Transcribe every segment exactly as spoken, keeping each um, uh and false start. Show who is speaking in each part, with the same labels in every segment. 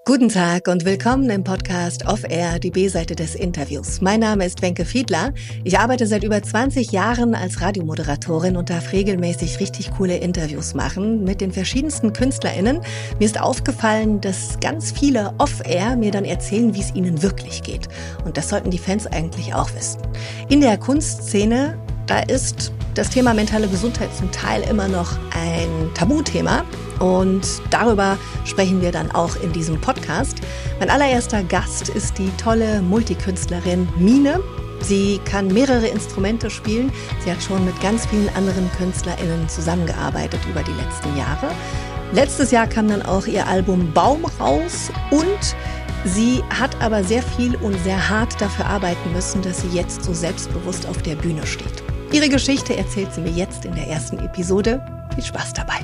Speaker 1: Guten Tag und willkommen im Podcast Off Air, die B-Seite des Interviews. Mein Name ist Wenke Fiedler. Ich arbeite seit über zwanzig Jahren als Radiomoderatorin und darf regelmäßig richtig coole Interviews machen mit den verschiedensten KünstlerInnen. Mir ist aufgefallen, dass ganz viele Off Air mir dann erzählen, wie es ihnen wirklich geht. Und das sollten die Fans eigentlich auch wissen. In der Kunstszene, da ist das Thema mentale Gesundheit zum Teil immer noch ein Tabuthema. Und darüber sprechen wir dann auch in diesem Podcast. Mein allererster Gast ist die tolle Multikünstlerin Mine. Sie kann mehrere Instrumente spielen. Sie hat schon mit ganz vielen anderen KünstlerInnen zusammengearbeitet über die letzten Jahre. Letztes Jahr kam dann auch ihr Album Baum raus und sie hat aber sehr viel und sehr hart dafür arbeiten müssen, dass sie jetzt so selbstbewusst auf der Bühne steht. Ihre Geschichte erzählt sie mir jetzt in der ersten Episode. Viel Spaß dabei.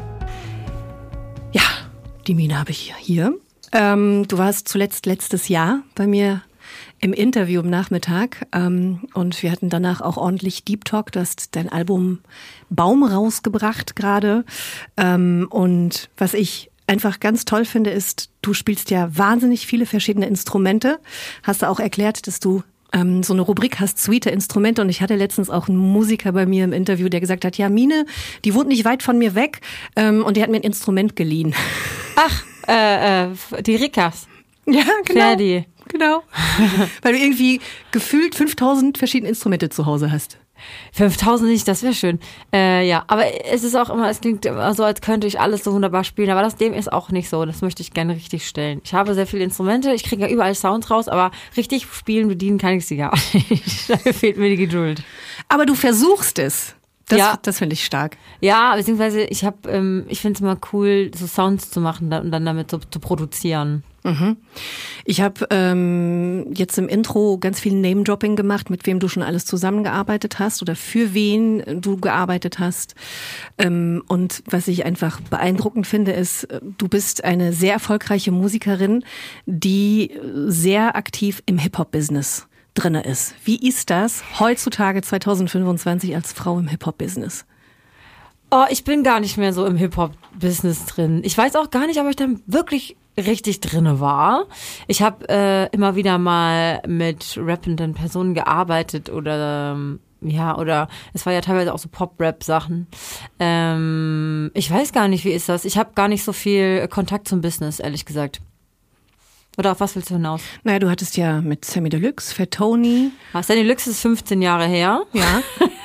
Speaker 1: Ja, die Mine habe ich hier. Ähm, du warst zuletzt letztes Jahr bei mir im Interview am Nachmittag ähm, und wir hatten danach auch ordentlich Deep Talk. Du hast dein Album Baum rausgebracht gerade ähm, und was ich einfach ganz toll finde ist, du spielst ja wahnsinnig viele verschiedene Instrumente. Hast du auch erklärt, dass du ähm, so eine Rubrik hast, sweete Instrumente, und ich hatte letztens auch einen Musiker bei mir im Interview, der gesagt hat, ja, Mine, die wohnt nicht weit von mir weg ähm, und die hat mir ein Instrument geliehen.
Speaker 2: Ach, äh, äh, die Rikas.
Speaker 1: Ja, genau.
Speaker 2: Ferdi.
Speaker 1: Genau. Weil du irgendwie gefühlt fünftausend verschiedene Instrumente zu Hause hast.
Speaker 2: fünftausend nicht, das wäre schön. Äh, ja, aber es ist auch immer, es klingt immer so, als könnte ich alles so wunderbar spielen, aber das dem ist auch nicht so. Das möchte ich gerne richtig stellen. Ich habe sehr viele Instrumente, ich kriege ja überall Sounds raus, aber richtig spielen, bedienen kann ich sie gar nicht. Dafür fehlt mir die Geduld.
Speaker 1: Aber du versuchst es. Das,
Speaker 2: ja.
Speaker 1: das finde ich stark.
Speaker 2: Ja, beziehungsweise ich habe, ähm, ich finde es immer cool, so Sounds zu machen und dann damit so zu produzieren.
Speaker 1: Mhm. Ich habe ähm, jetzt im Intro ganz viel Name-Dropping gemacht, mit wem du schon alles zusammengearbeitet hast oder für wen du gearbeitet hast. Ähm, und was ich einfach beeindruckend finde, ist, du bist eine sehr erfolgreiche Musikerin, die sehr aktiv im Hip-Hop-Business drinne ist. Wie ist das heutzutage zweitausendfünfundzwanzig als Frau im Hip-Hop-Business?
Speaker 2: Oh, ich bin gar nicht mehr so im Hip-Hop-Business drin. Ich weiß auch gar nicht, ob ich da wirklich richtig drinne war. Ich habe äh, immer wieder mal mit rappenden Personen gearbeitet oder ähm, ja, oder es war ja teilweise auch so Pop-Rap-Sachen. Ähm, ich weiß gar nicht, wie ist das? Ich habe gar nicht so viel Kontakt zum Business, ehrlich gesagt. Oder auf was willst du hinaus?
Speaker 1: Naja, du hattest ja mit Sammy Deluxe, Fat Tony.
Speaker 2: Ah, Sammy Deluxe ist fünfzehn Jahre her.
Speaker 1: Ja.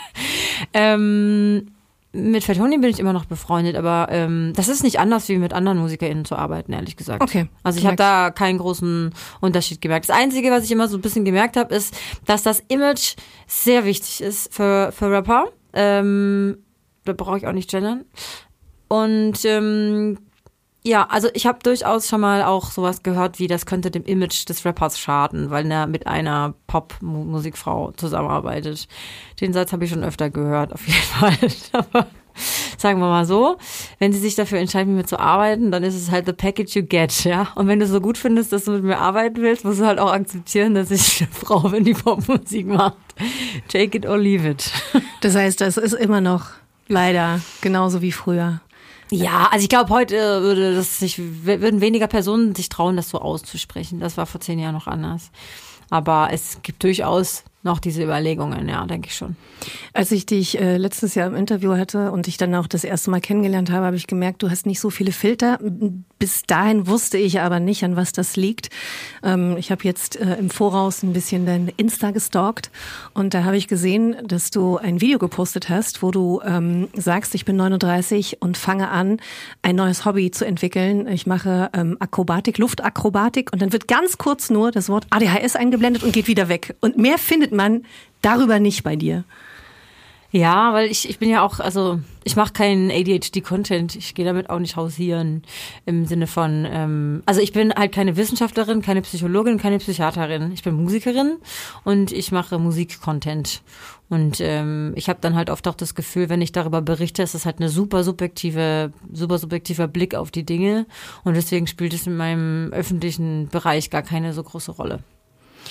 Speaker 2: ähm, mit Fat Tony bin ich immer noch befreundet, aber ähm, das ist nicht anders, wie mit anderen MusikerInnen zu arbeiten, ehrlich gesagt.
Speaker 1: Okay.
Speaker 2: Also ich habe da keinen großen Unterschied gemerkt. Das Einzige, was ich immer so ein bisschen gemerkt habe, ist, dass das Image sehr wichtig ist für, für Rapper. Ähm, da brauche ich auch nicht gendern. Und ähm, ja, also ich habe durchaus schon mal auch sowas gehört, wie das könnte dem Image des Rappers schaden, weil er mit einer Pop-Musikfrau zusammenarbeitet. Den Satz habe ich schon öfter gehört, auf jeden Fall. Aber sagen wir mal so, wenn sie sich dafür entscheiden, mit mir zu arbeiten, dann ist es halt the package you get, ja. Und wenn du so gut findest, dass du mit mir arbeiten willst, musst du halt auch akzeptieren, dass ich eine Frau bin, die Popmusik macht. Take it or leave it.
Speaker 1: Das heißt, das ist immer noch leider genauso wie früher.
Speaker 2: Ja, also ich glaube, heute würde das sich, würden weniger Personen sich trauen, das so auszusprechen. Das war vor zehn Jahren noch anders. Aber es gibt durchaus noch diese Überlegungen, ja, denke ich schon.
Speaker 1: Als ich dich äh, letztes Jahr im Interview hatte und dich dann auch das erste Mal kennengelernt habe, habe ich gemerkt, du hast nicht so viele Filter. Bis dahin wusste ich aber nicht, an was das liegt. Ähm, ich habe jetzt äh, im Voraus ein bisschen dein Insta gestalkt und da habe ich gesehen, dass du ein Video gepostet hast, wo du ähm, sagst, ich bin neununddreißig und fange an, ein neues Hobby zu entwickeln. Ich mache ähm, Akrobatik, Luftakrobatik, und dann wird ganz kurz nur das Wort A D H S eingeblendet und geht wieder weg. Und mehr findet man darüber nicht bei dir.
Speaker 2: Ja, weil ich, ich bin ja auch, also ich mache keinen A D H D-Content, ich gehe damit auch nicht hausieren im Sinne von, ähm, also ich bin halt keine Wissenschaftlerin, keine Psychologin, keine Psychiaterin. Ich bin Musikerin und ich mache Musik-Content. Und ähm, ich habe dann halt oft auch das Gefühl, wenn ich darüber berichte, ist das halt eine super subjektive, super subjektiver Blick auf die Dinge. Und deswegen spielt es in meinem öffentlichen Bereich gar keine so große Rolle.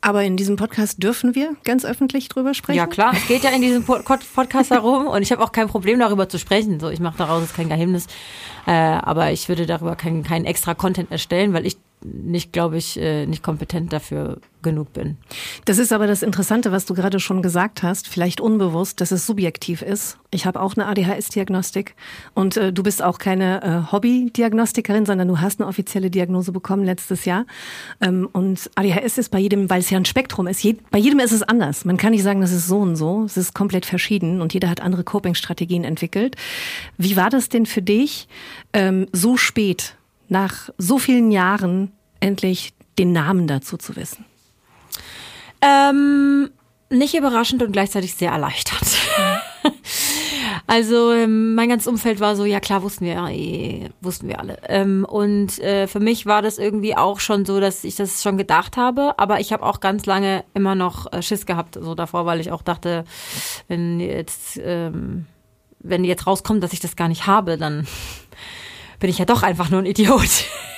Speaker 1: Aber in diesem Podcast dürfen wir ganz öffentlich drüber sprechen?
Speaker 2: Ja klar, es geht ja in diesem Podcast darum und ich habe auch kein Problem darüber zu sprechen. So, ich mache daraus jetzt kein Geheimnis, äh, aber ich würde darüber keinen kein extra Content erstellen, weil ich nicht, glaube ich, nicht kompetent dafür genug bin.
Speaker 1: Das ist aber das Interessante, was du gerade schon gesagt hast, vielleicht unbewusst, dass es subjektiv ist. Ich habe auch eine A D H S-Diagnostik und äh, du bist auch keine äh, Hobby-Diagnostikerin, sondern du hast eine offizielle Diagnose bekommen letztes Jahr. Ähm, und A D H S ist bei jedem, weil es ja ein Spektrum ist, je, bei jedem ist es anders. Man kann nicht sagen, das ist so und so, es ist komplett verschieden und jeder hat andere Coping-Strategien entwickelt. Wie war das denn für dich, ähm, so spät, nach so vielen Jahren endlich den Namen dazu zu wissen?
Speaker 2: Ähm, nicht überraschend und gleichzeitig sehr erleichtert. Also mein ganzes Umfeld war so, ja klar, wussten wir, eh, wussten wir alle. Ähm, und äh, für mich war das irgendwie auch schon so, dass ich das schon gedacht habe, aber ich habe auch ganz lange immer noch äh, Schiss gehabt, so davor, weil ich auch dachte, wenn jetzt, ähm, wenn jetzt rauskommt, dass ich das gar nicht habe, dann bin ich ja doch einfach nur ein Idiot.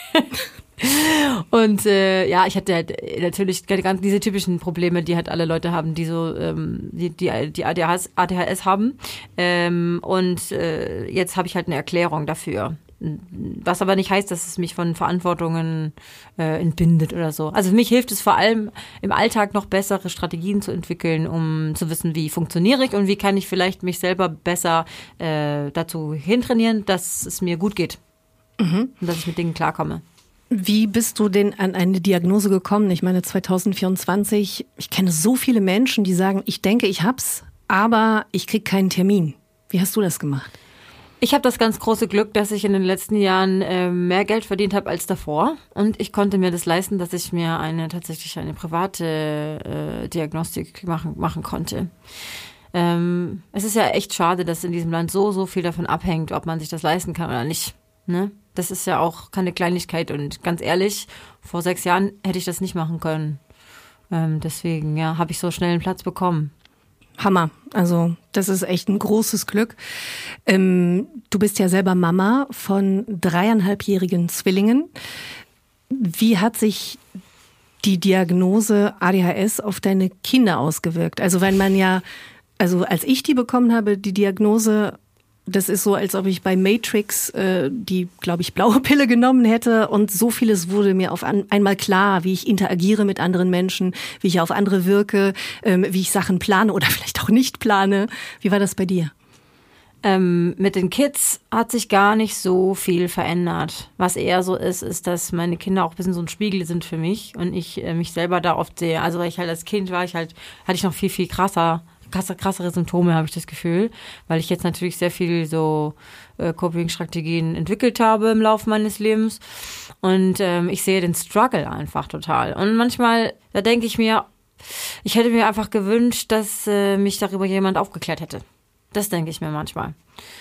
Speaker 2: Und äh, ja, ich hatte halt natürlich ganz diese typischen Probleme, die halt alle Leute haben, die so ähm, die die die A D H S, A D H S haben. Ähm, und äh, jetzt habe ich halt eine Erklärung dafür. Was aber nicht heißt, dass es mich von Verantwortungen äh, entbindet oder so. Also für mich hilft es vor allem im Alltag noch bessere Strategien zu entwickeln, um zu wissen, wie funktioniere ich und wie kann ich vielleicht mich selber besser äh, dazu hintrainieren, dass es mir gut geht. Mhm. Und dass ich mit Dingen klarkomme.
Speaker 1: Wie bist du denn an eine Diagnose gekommen? Ich meine, zwanzig vierundzwanzig, ich kenne so viele Menschen, die sagen, ich denke, ich hab's, aber ich krieg keinen Termin. Wie hast du das gemacht?
Speaker 2: Ich habe das ganz große Glück, dass ich in den letzten Jahren äh, mehr Geld verdient habe als davor. Und ich konnte mir das leisten, dass ich mir eine tatsächlich eine private äh, Diagnostik machen, machen konnte. Ähm, es ist ja echt schade, dass in diesem Land so, so viel davon abhängt, ob man sich das leisten kann oder nicht. Ne? Das ist ja auch keine Kleinigkeit und ganz ehrlich, vor sechs Jahren hätte ich das nicht machen können. Ähm, deswegen, ja, habe ich so schnell einen Platz bekommen.
Speaker 1: Hammer. Also das ist echt ein großes Glück. Ähm, du bist ja selber Mama von dreieinhalbjährigen Zwillingen. Wie hat sich die Diagnose A D H S auf deine Kinder ausgewirkt? Also wenn man ja, also als ich die bekommen habe, die Diagnose, das ist so, als ob ich bei Matrix äh, die, glaube ich, blaue Pille genommen hätte und so vieles wurde mir auf an, einmal klar, wie ich interagiere mit anderen Menschen, wie ich auf andere wirke, ähm, wie ich Sachen plane oder vielleicht auch nicht plane. Wie war das bei dir?
Speaker 2: Ähm, mit den Kids hat sich gar nicht so viel verändert. Was eher so ist, ist, dass meine Kinder auch ein bisschen so ein Spiegel sind für mich und ich äh, mich selber da oft sehe. Also weil ich halt als Kind war, ich halt, hatte ich noch viel, viel krasser Krasse, krassere Symptome, habe ich das Gefühl, weil ich jetzt natürlich sehr viel so äh, Coping-Strategien entwickelt habe im Laufe meines Lebens und ähm, ich sehe den Struggle einfach total und manchmal, da denke ich mir, ich hätte mir einfach gewünscht, dass äh, mich darüber jemand aufgeklärt hätte. Das denke ich mir manchmal.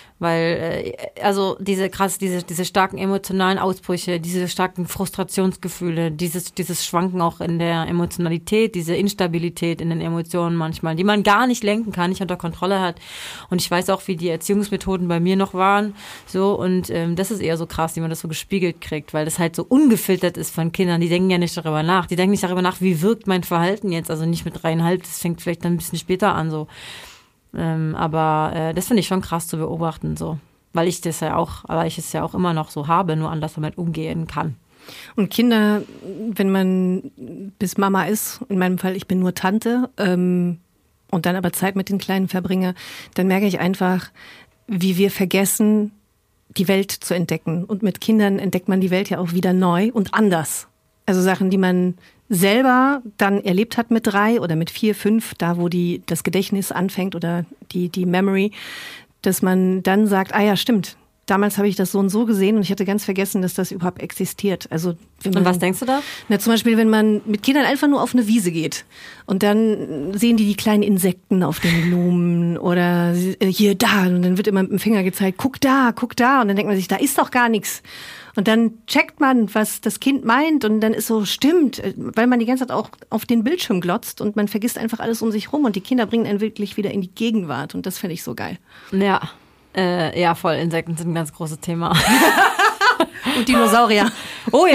Speaker 2: Weil, äh, also diese krass, diese, diese starken emotionalen Ausbrüche, diese starken Frustrationsgefühle, dieses, dieses Schwanken auch in der Emotionalität, diese Instabilität in den Emotionen manchmal, die man gar nicht lenken kann, nicht unter Kontrolle hat. Und ich weiß auch, wie die Erziehungsmethoden bei mir noch waren, so, und ähm, das ist eher so krass, wie man das so gespiegelt kriegt, weil das halt so ungefiltert ist von Kindern, die denken ja nicht darüber nach, die denken nicht darüber nach, wie wirkt mein Verhalten jetzt, also nicht mit dreieinhalb, das fängt vielleicht dann ein bisschen später an, so. Ähm, aber äh, das finde ich schon krass zu beobachten, so, weil ich das ja auch, weil ich es ja auch immer noch so habe, nur anders damit umgehen kann.
Speaker 1: Und Kinder, wenn man bis Mama ist, in meinem Fall, ich bin nur Tante, ähm, und dann aber Zeit mit den Kleinen verbringe, dann merke ich einfach, wie wir vergessen, die Welt zu entdecken. Und mit Kindern entdeckt man die Welt ja auch wieder neu und anders. Also Sachen, die man selber dann erlebt hat mit drei oder mit vier, fünf, da wo die das Gedächtnis anfängt oder die die Memory, dass man dann sagt, ah ja, stimmt, damals habe ich das so und so gesehen und ich hatte ganz vergessen, dass das überhaupt existiert. Also wenn man,
Speaker 2: und was denkst du da?
Speaker 1: Na, zum Beispiel, wenn man mit Kindern einfach nur auf eine Wiese geht und dann sehen die die kleinen Insekten auf den Blumen oder hier, da, und dann wird immer mit dem Finger gezeigt, guck da, guck da, und dann denkt man sich, da ist doch gar nichts. Und dann checkt man, was das Kind meint und dann ist so, stimmt, weil man die ganze Zeit auch auf den Bildschirm glotzt und man vergisst einfach alles um sich rum und die Kinder bringen einen wirklich wieder in die Gegenwart und das finde ich so geil.
Speaker 2: Ja, äh, ja, voll, Insekten sind ein ganz großes Thema.
Speaker 1: Und Dinosaurier.
Speaker 2: Oh ja,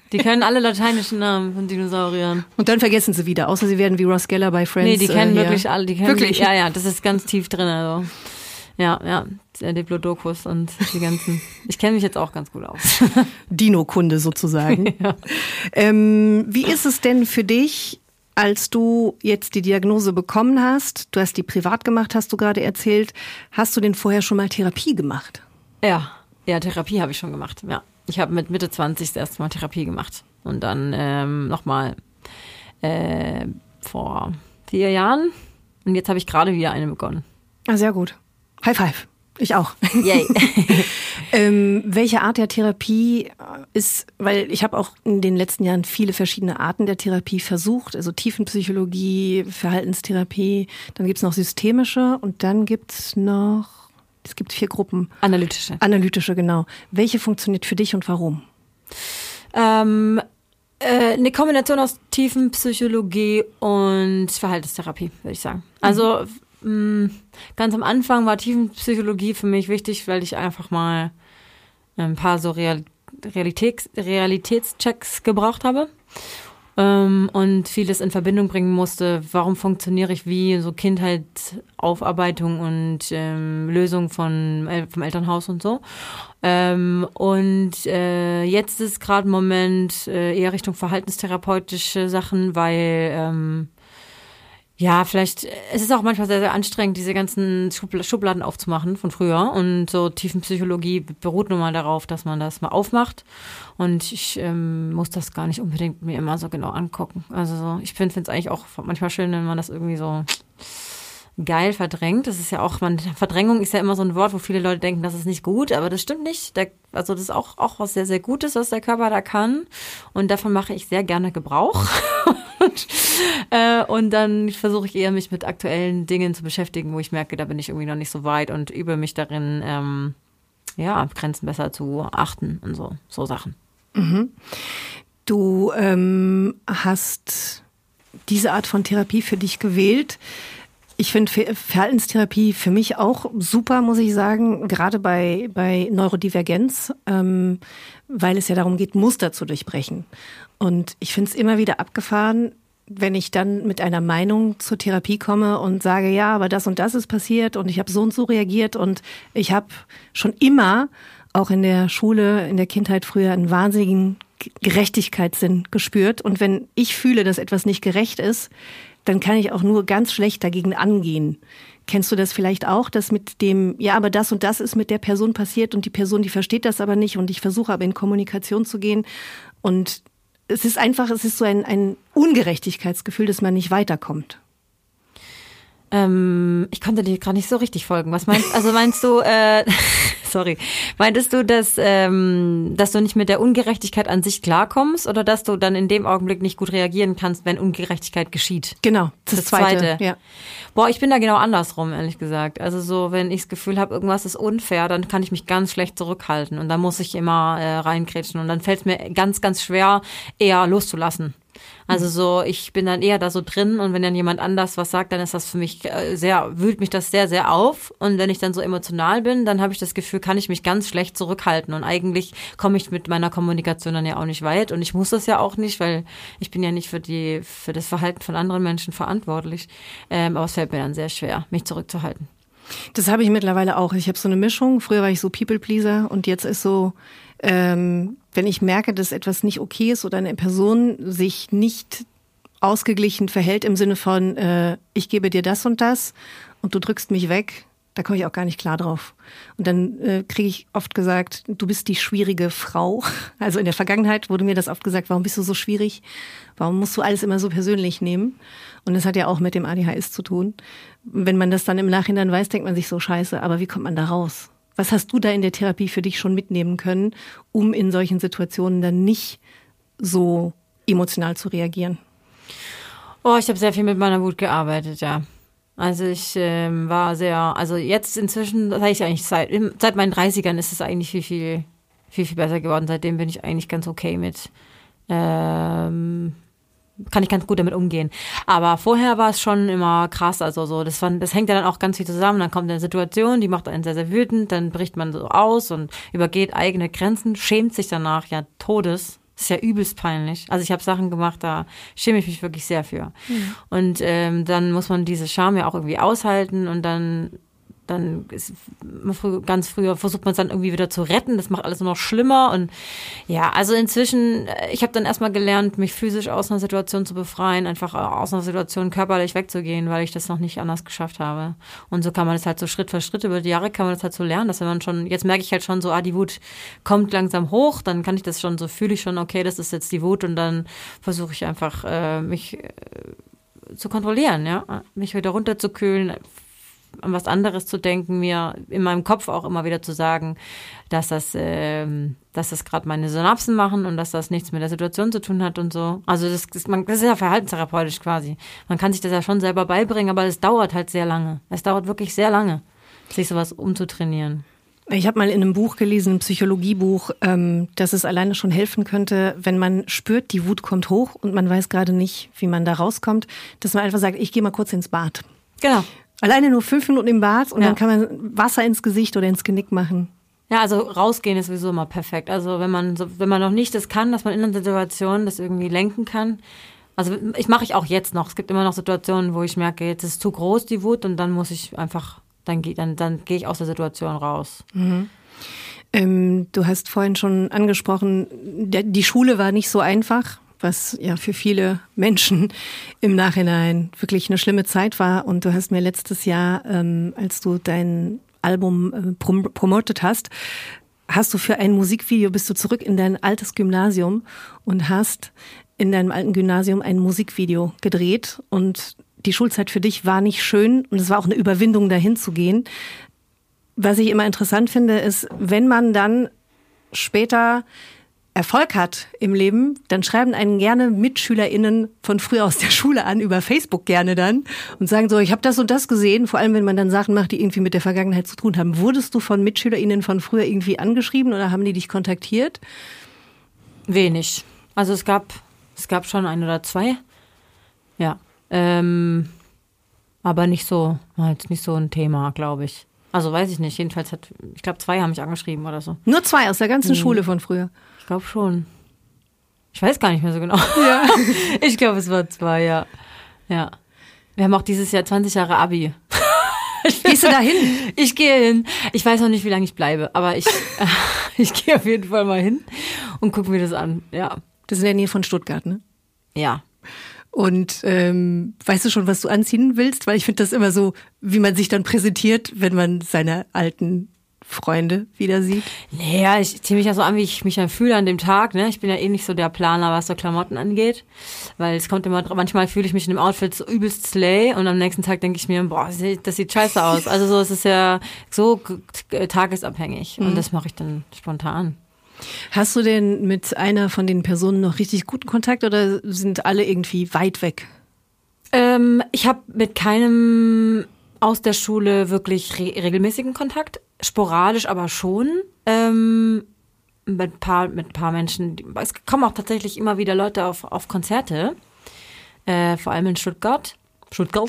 Speaker 2: Die können alle lateinischen Namen von Dinosauriern.
Speaker 1: Und dann vergessen sie wieder, außer sie werden wie Ross Geller bei Friends.
Speaker 2: Nee, die kennen
Speaker 1: äh,
Speaker 2: wirklich alle. Die kennen
Speaker 1: wirklich?
Speaker 2: Die, ja, ja, das ist ganz tief drin. Also. Ja, ja, der Diplodocus und die ganzen. Ich kenne mich jetzt auch ganz gut aus.
Speaker 1: Dino-Kunde sozusagen. Ja. Ähm, wie ist es denn für dich, als du jetzt die Diagnose bekommen hast? Du hast die privat gemacht, hast du gerade erzählt. Hast du denn vorher schon mal Therapie gemacht?
Speaker 2: Ja, ja, Therapie habe ich schon gemacht, ja. Ich habe mit Mitte zwanzig das erste Mal Therapie gemacht. Und dann ähm, nochmal äh, vor vier Jahren. Und jetzt habe ich gerade wieder eine begonnen.
Speaker 1: Ah, sehr gut. High five. Ich auch.
Speaker 2: Yay.
Speaker 1: ähm, welche Art der Therapie ist, weil ich habe auch in den letzten Jahren viele verschiedene Arten der Therapie versucht, also Tiefenpsychologie, Verhaltenstherapie, dann gibt's noch systemische und dann gibt's noch, es gibt vier Gruppen.
Speaker 2: Analytische.
Speaker 1: Analytische, genau. Welche funktioniert für dich und warum?
Speaker 2: Ähm, äh, eine Kombination aus Tiefenpsychologie und Verhaltenstherapie, würde ich sagen. Also mhm. Ganz am Anfang war Tiefenpsychologie für mich wichtig, weil ich einfach mal ein paar so Real- Realitäts- Realitätschecks gebraucht habe ähm, und vieles in Verbindung bringen musste. Warum funktioniere ich wie? So Kindheitsaufarbeitung und ähm, Lösung von, äh, vom Elternhaus und so. Ähm, und äh, jetzt ist gerade ein Moment äh, eher Richtung verhaltenstherapeutische Sachen, weil ähm, ja, vielleicht, es ist auch manchmal sehr, sehr anstrengend, diese ganzen Schubladen aufzumachen von früher. Und so Tiefenpsychologie beruht nun mal darauf, dass man das mal aufmacht. Und ich ähm, muss das gar nicht unbedingt mir immer so genau angucken. Also so, ich finde es eigentlich auch manchmal schön, wenn man das irgendwie so geil verdrängt. Das ist ja auch, man, Verdrängung ist ja immer so ein Wort, wo viele Leute denken, das ist nicht gut, aber das stimmt nicht. Der, also das ist auch, auch was sehr, sehr Gutes, was der Körper da kann. Und davon mache ich sehr gerne Gebrauch. und, äh, und dann versuche ich eher, mich mit aktuellen Dingen zu beschäftigen, wo ich merke, da bin ich irgendwie noch nicht so weit und übe mich darin, ähm, ja, Grenzen besser zu achten und so, so Sachen.
Speaker 1: Mhm. Du ähm, hast diese Art von Therapie für dich gewählt. Ich finde Verhaltenstherapie für mich auch super, muss ich sagen, gerade bei, bei Neurodivergenz, ähm, weil es ja darum geht, Muster zu durchbrechen. Und ich finde es immer wieder abgefahren, wenn ich dann mit einer Meinung zur Therapie komme und sage, ja, aber das und das ist passiert und ich habe so und so reagiert und ich habe schon immer, auch in der Schule, in der Kindheit früher, einen wahnsinnigen Gerechtigkeitssinn gespürt. Und wenn ich fühle, dass etwas nicht gerecht ist, dann kann ich auch nur ganz schlecht dagegen angehen. Kennst du das vielleicht auch, dass mit dem, ja, aber das und das ist mit der Person passiert und die Person, die versteht das aber nicht und ich versuche aber in Kommunikation zu gehen und es ist einfach, es ist so ein, ein Ungerechtigkeitsgefühl, dass man nicht weiterkommt.
Speaker 2: Ähm, ich konnte dir gerade nicht so richtig folgen. Was meinst, also meinst du, äh, sorry, meintest du, dass, ähm, dass du nicht mit der Ungerechtigkeit an sich klarkommst oder dass du dann in dem Augenblick nicht gut reagieren kannst, wenn Ungerechtigkeit geschieht?
Speaker 1: Genau, das, das Zweite. Zweite. Ja.
Speaker 2: Boah, ich bin da genau andersrum, ehrlich gesagt. Also so, wenn ich das Gefühl habe, irgendwas ist unfair, dann kann ich mich ganz schlecht zurückhalten und dann muss ich immer äh, reinkrätschen und dann fällt es mir ganz, ganz schwer, eher loszulassen. Also so, ich bin dann eher da so drin und wenn dann jemand anders was sagt, dann ist das für mich sehr, wühlt mich das sehr, sehr auf. Und wenn ich dann so emotional bin, dann habe ich das Gefühl, kann ich mich ganz schlecht zurückhalten. Und eigentlich komme ich mit meiner Kommunikation dann ja auch nicht weit. Und ich muss das ja auch nicht, weil ich bin ja nicht für die, für das Verhalten von anderen Menschen verantwortlich. Ähm, aber es fällt mir dann sehr schwer, mich zurückzuhalten.
Speaker 1: Das habe ich mittlerweile auch. Ich habe so eine Mischung. Früher war ich so People-Pleaser und jetzt ist so, ähm, wenn ich merke, dass etwas nicht okay ist oder eine Person sich nicht ausgeglichen verhält im Sinne von, äh, ich gebe dir das und das und du drückst mich weg, da komme ich auch gar nicht klar drauf. Und dann äh, kriege ich oft gesagt, du bist die schwierige Frau. Also in der Vergangenheit wurde mir das oft gesagt, warum bist du so schwierig? Warum musst du alles immer so persönlich nehmen? Und das hat ja auch mit dem A D H S zu tun. Wenn man das dann im Nachhinein weiß, denkt man sich so, scheiße, aber wie kommt man da raus? Was hast du da in der Therapie für dich schon mitnehmen können, um in solchen Situationen dann nicht so emotional zu reagieren?
Speaker 2: Oh, ich habe sehr viel mit meiner Wut gearbeitet, ja. Also ich ähm, war sehr, also jetzt inzwischen, das habe ich eigentlich seit, seit meinen dreißigern ist es eigentlich viel, viel, viel, viel besser geworden. Seitdem bin ich eigentlich ganz okay mit, ähm, kann ich ganz gut damit umgehen. Aber vorher war es schon immer krass, also so, das, war, das hängt ja dann auch ganz viel zusammen. Dann kommt eine Situation, die macht einen sehr, sehr wütend, dann bricht man so aus und übergeht eigene Grenzen, schämt sich danach ja Todes. Das ist ja übelst peinlich. Also ich habe Sachen gemacht, da schäme ich mich wirklich sehr für. Mhm. Und ähm, dann muss man diese Scham ja auch irgendwie aushalten und dann dann ist ganz früher versucht man es dann irgendwie wieder zu retten. Das macht alles nur noch schlimmer. Und ja, also inzwischen, ich habe dann erstmal gelernt, mich physisch aus einer Situation zu befreien, einfach aus einer Situation körperlich wegzugehen, weil ich das noch nicht anders geschafft habe. Und so kann man das halt so Schritt für Schritt über die Jahre kann man das halt so lernen, dass wenn man schon, jetzt merke ich halt schon so, ah, die Wut kommt langsam hoch, dann kann ich das schon, so fühle ich schon, okay, das ist jetzt die Wut und dann versuche ich einfach, äh, mich äh, zu kontrollieren, ja, mich wieder runterzukühlen, an was anderes zu denken, mir in meinem Kopf auch immer wieder zu sagen, dass das, ähm, dass das gerade meine Synapsen machen und dass das nichts mit der Situation zu tun hat und so. Also das, das, man, das ist ja verhaltenstherapeutisch quasi. Man kann sich das ja schon selber beibringen, aber es dauert halt sehr lange. Es dauert wirklich sehr lange, sich sowas umzutrainieren.
Speaker 1: Ich habe mal in einem Buch gelesen, ein Psychologiebuch, ähm, dass es alleine schon helfen könnte, wenn man spürt, die Wut kommt hoch und man weiß gerade nicht, wie man da rauskommt, dass man einfach sagt, ich gehe mal kurz ins Bad.
Speaker 2: Genau.
Speaker 1: Alleine nur fünf Minuten im Bad und
Speaker 2: ja.
Speaker 1: dann kann man Wasser ins Gesicht oder ins Genick machen.
Speaker 2: Ja, also rausgehen ist sowieso immer perfekt. Also wenn man so, wenn man noch nicht das kann, dass man in einer Situation das irgendwie lenken kann. Also ich mache ich auch jetzt noch. Es gibt immer noch Situationen, wo ich merke, jetzt ist zu groß die Wut und dann muss ich einfach, dann gehe dann, dann gehe ich aus der Situation raus.
Speaker 1: Mhm. Ähm, du hast vorhin schon angesprochen, der, die Schule war nicht so einfach, was ja für viele Menschen im Nachhinein wirklich eine schlimme Zeit war. Und du hast mir letztes Jahr, ähm, als du dein Album äh, prom- promotet hast, hast du für ein Musikvideo, bist du zurück in dein altes Gymnasium und hast in deinem alten Gymnasium ein Musikvideo gedreht. Und die Schulzeit für dich war nicht schön und es war auch eine Überwindung, dahin zu gehen. Was ich immer interessant finde, ist, wenn man dann später Erfolg hat im Leben, dann schreiben einen gerne MitschülerInnen von früher aus der Schule an, über Facebook gerne dann und sagen so, ich habe das und das gesehen, vor allem wenn man dann Sachen macht, die irgendwie mit der Vergangenheit zu tun haben. Wurdest du von MitschülerInnen von früher irgendwie angeschrieben oder haben die dich kontaktiert?
Speaker 2: Wenig. Also es gab, es gab schon ein oder zwei. Ja. Ähm, aber nicht so, war jetzt nicht so ein Thema, glaube ich. Also weiß ich nicht. Jedenfalls hat, ich glaube, zwei haben mich angeschrieben oder so.
Speaker 1: Nur zwei aus der ganzen hm. Schule von früher?
Speaker 2: Ich glaube schon. Ich weiß gar nicht mehr so genau. Ja. Ich glaube, es war zwei, ja. Ja. Wir haben auch dieses Jahr zwanzig Jahre Abi.
Speaker 1: Gehst du da hin?
Speaker 2: Ich gehe hin. Ich weiß noch nicht, wie lange ich bleibe, aber ich, äh, ich gehe auf jeden Fall mal hin und gucke mir das an. Ja.
Speaker 1: Das ist in der Nähe von Stuttgart, ne?
Speaker 2: Ja.
Speaker 1: Und ähm, weißt du schon, was du anziehen willst? Weil ich finde das immer so, wie man sich dann präsentiert, wenn man seine alten Freunde wieder sieht.
Speaker 2: Naja, ich ziehe mich ja so an, wie ich mich dann fühle an dem Tag. Ne? Ich bin ja eh nicht so der Planer, was so Klamotten angeht. Weil es kommt immer, manchmal fühle ich mich in dem Outfit so übelst slay und am nächsten Tag denke ich mir, boah, das sieht scheiße aus. Also so, es ist ja so tagesabhängig. Mhm. Und das mache ich dann spontan.
Speaker 1: Hast du denn mit einer von den Personen noch richtig guten Kontakt oder sind alle irgendwie weit weg?
Speaker 2: Ähm, ich habe mit keinem aus der Schule wirklich re- regelmäßigen Kontakt. Sporadisch aber schon. Ähm, mit ein paar, mit ein paar Menschen. Es kommen auch tatsächlich immer wieder Leute auf, auf Konzerte. Äh, vor allem in Stuttgart. Stuttgart.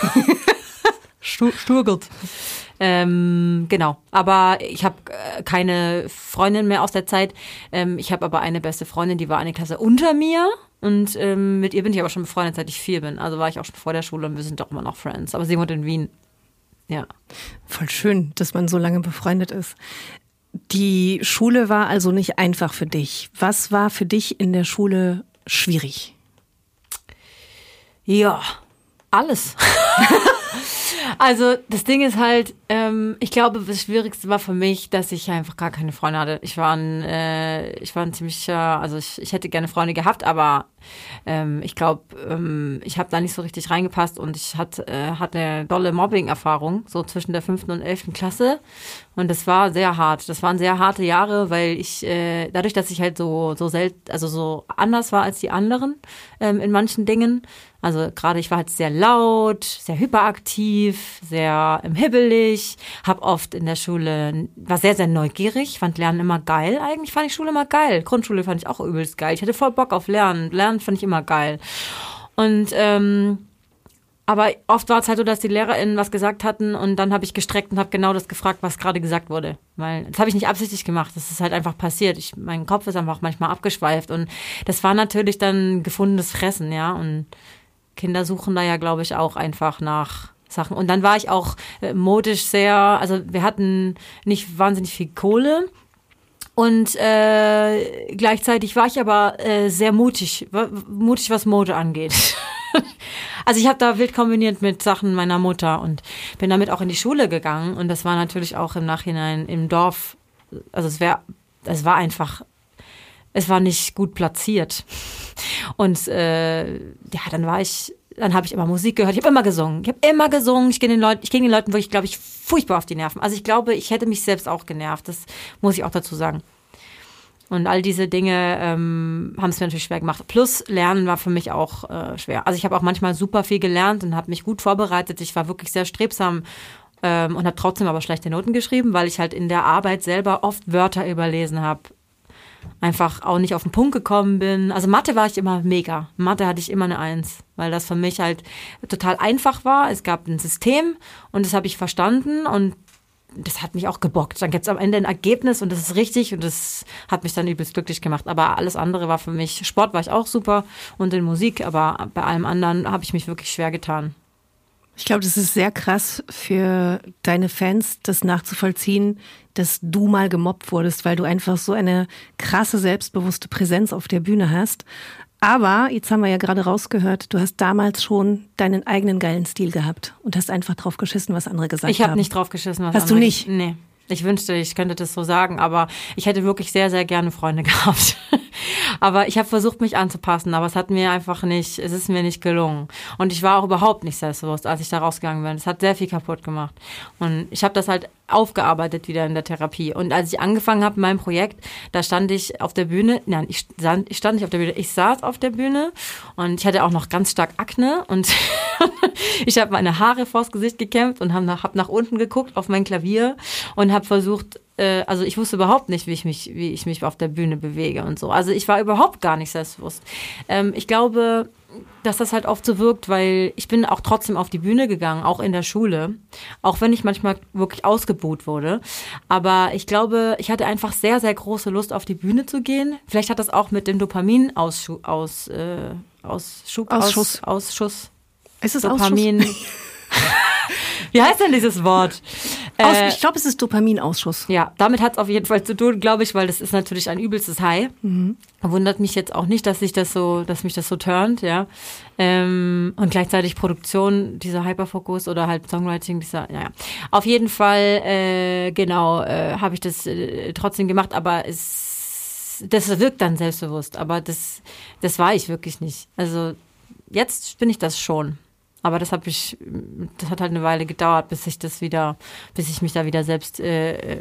Speaker 2: Stuttgart. Ähm, genau. Aber ich habe äh, keine Freundin mehr aus der Zeit. Ähm, ich habe aber eine beste Freundin, die war eine Klasse unter mir. Und ähm, mit ihr bin ich aber schon befreundet, seit ich vier bin. Also war ich auch schon vor der Schule und wir sind doch immer noch Friends. Aber sie wohnt in Wien. Ja.
Speaker 1: Voll schön, dass man so lange befreundet ist. Die Schule war also nicht einfach für dich. Was war für dich in der Schule schwierig?
Speaker 2: Ja, alles. Also das Ding ist halt, ähm, ich glaube, das Schwierigste war für mich, dass ich einfach gar keine Freunde hatte. Ich war ein, äh, ich war ein ziemlicher, also ich, ich hätte gerne Freunde gehabt, aber ähm, ich glaube, ähm, ich habe da nicht so richtig reingepasst und ich hatte, äh, hatte eine dolle Mobbing-Erfahrung, so zwischen der fünften und elften Klasse und das war sehr hart. Das waren sehr harte Jahre, weil ich, äh, dadurch, dass ich halt so so selten, also so anders war als die anderen ähm, in manchen Dingen. Also gerade ich war halt sehr laut, sehr hyperaktiv, sehr ähm, hibbelig, habe oft in der Schule, war sehr, sehr neugierig, fand Lernen immer geil. Eigentlich fand ich Schule immer geil. Grundschule fand ich auch übelst geil. Ich hatte voll Bock auf Lernen. Lernen fand ich immer geil. Und ähm, aber oft war es halt so, dass die LehrerInnen was gesagt hatten und dann habe ich gestreckt und habe genau das gefragt, was gerade gesagt wurde. Weil das habe ich nicht absichtlich gemacht, das ist halt einfach passiert. Ich, mein Kopf ist einfach manchmal abgeschweift und das war natürlich dann gefundenes Fressen, ja. Und Kinder suchen da ja, glaube ich, auch einfach nach Sachen. Und dann war ich auch äh, modisch sehr, also wir hatten nicht wahnsinnig viel Kohle. Und äh, gleichzeitig war ich aber äh, sehr mutig, mutig, was Mode angeht. Also ich habe da wild kombiniert mit Sachen meiner Mutter und bin damit auch in die Schule gegangen. Und das war natürlich auch im Nachhinein im Dorf, also es wäre, es war einfach, es war nicht gut platziert. Und äh, ja, dann war ich, dann habe ich immer Musik gehört. Ich habe immer gesungen. Ich habe immer gesungen. Ich ging den Leuten, ich ging den Leuten wirklich, glaube ich, furchtbar auf die Nerven. Also ich glaube, ich hätte mich selbst auch genervt. Das muss ich auch dazu sagen. Und all diese Dinge ähm, haben es mir natürlich schwer gemacht. Plus Lernen war für mich auch äh, schwer. Also ich habe auch manchmal super viel gelernt und habe mich gut vorbereitet. Ich war wirklich sehr strebsam ähm, und habe trotzdem aber schlechte Noten geschrieben, weil ich halt in der Arbeit selber oft Wörter überlesen habe. Einfach auch nicht auf den Punkt gekommen bin. Also Mathe war ich immer mega. Mathe hatte ich immer eine Eins, weil das für mich halt total einfach war. Es gab ein System und das habe ich verstanden und das hat mich auch gebockt. Dann gibt es am Ende ein Ergebnis und das ist richtig und das hat mich dann übelst glücklich gemacht. Aber alles andere war für mich, Sport war ich auch super und in Musik, aber bei allem anderen habe ich mich wirklich schwer getan.
Speaker 1: Ich glaube, das ist sehr krass für deine Fans, das nachzuvollziehen, dass du mal gemobbt wurdest, weil du einfach so eine krasse, selbstbewusste Präsenz auf der Bühne hast. Aber, jetzt haben wir ja gerade rausgehört, du hast damals schon deinen eigenen geilen Stil gehabt und hast einfach drauf geschissen, was andere gesagt
Speaker 2: ich hab
Speaker 1: haben. Ich
Speaker 2: habe nicht drauf geschissen, was
Speaker 1: hast
Speaker 2: andere...
Speaker 1: Hast du nicht?
Speaker 2: Nee. Ich wünschte, ich könnte das so sagen, aber ich hätte wirklich sehr, sehr gerne Freunde gehabt. Aber ich habe versucht, mich anzupassen, aber es hat mir einfach nicht, es ist mir nicht gelungen. Und ich war auch überhaupt nicht selbstbewusst, als ich da rausgegangen bin. Es hat sehr viel kaputt gemacht. Und ich habe das halt aufgearbeitet wieder in der Therapie. Und als ich angefangen habe mit meinem Projekt, da stand ich auf der Bühne, nein, ich stand, ich stand nicht auf der Bühne, ich saß auf der Bühne und ich hatte auch noch ganz stark Akne und ich habe meine Haare vors Gesicht gekämmt und habe nach, hab nach unten geguckt auf mein Klavier und habe versucht, äh, also ich wusste überhaupt nicht, wie ich mich, wie ich mich auf der Bühne bewege und so. Also ich war überhaupt gar nicht selbstbewusst. Ähm, ich glaube, dass das halt oft so wirkt, weil ich bin auch trotzdem auf die Bühne gegangen, auch in der Schule, auch wenn ich manchmal wirklich ausgebuht wurde. Aber ich glaube, ich hatte einfach sehr, sehr große Lust, auf die Bühne zu gehen. Vielleicht hat das auch mit dem Dopamin-Ausschuss, aus, äh, Ausschub,
Speaker 1: Ausschuss.
Speaker 2: Aus, Ausschuss.
Speaker 1: Ist es
Speaker 2: Dopamin?
Speaker 1: Ausschuss?
Speaker 2: Wie heißt denn dieses Wort?
Speaker 1: Aus,
Speaker 2: äh,
Speaker 1: ich glaube, es ist Dopaminausschuss.
Speaker 2: Ja, damit hat es auf jeden Fall zu tun, glaube ich, weil das ist natürlich ein übelstes High. Mhm. Wundert mich jetzt auch nicht, dass sich das so, dass mich das so turnt, ja. Ähm, und gleichzeitig Produktion, dieser Hyperfokus oder halt Songwriting, dieser, ja. Auf jeden Fall, äh, genau, äh, habe ich das äh, trotzdem gemacht, aber es, das wirkt dann selbstbewusst, aber das, das war ich wirklich nicht. Also jetzt bin ich das schon. Aber das habe ich, das hat halt eine Weile gedauert, bis ich das wieder, bis ich mich da wieder selbst äh,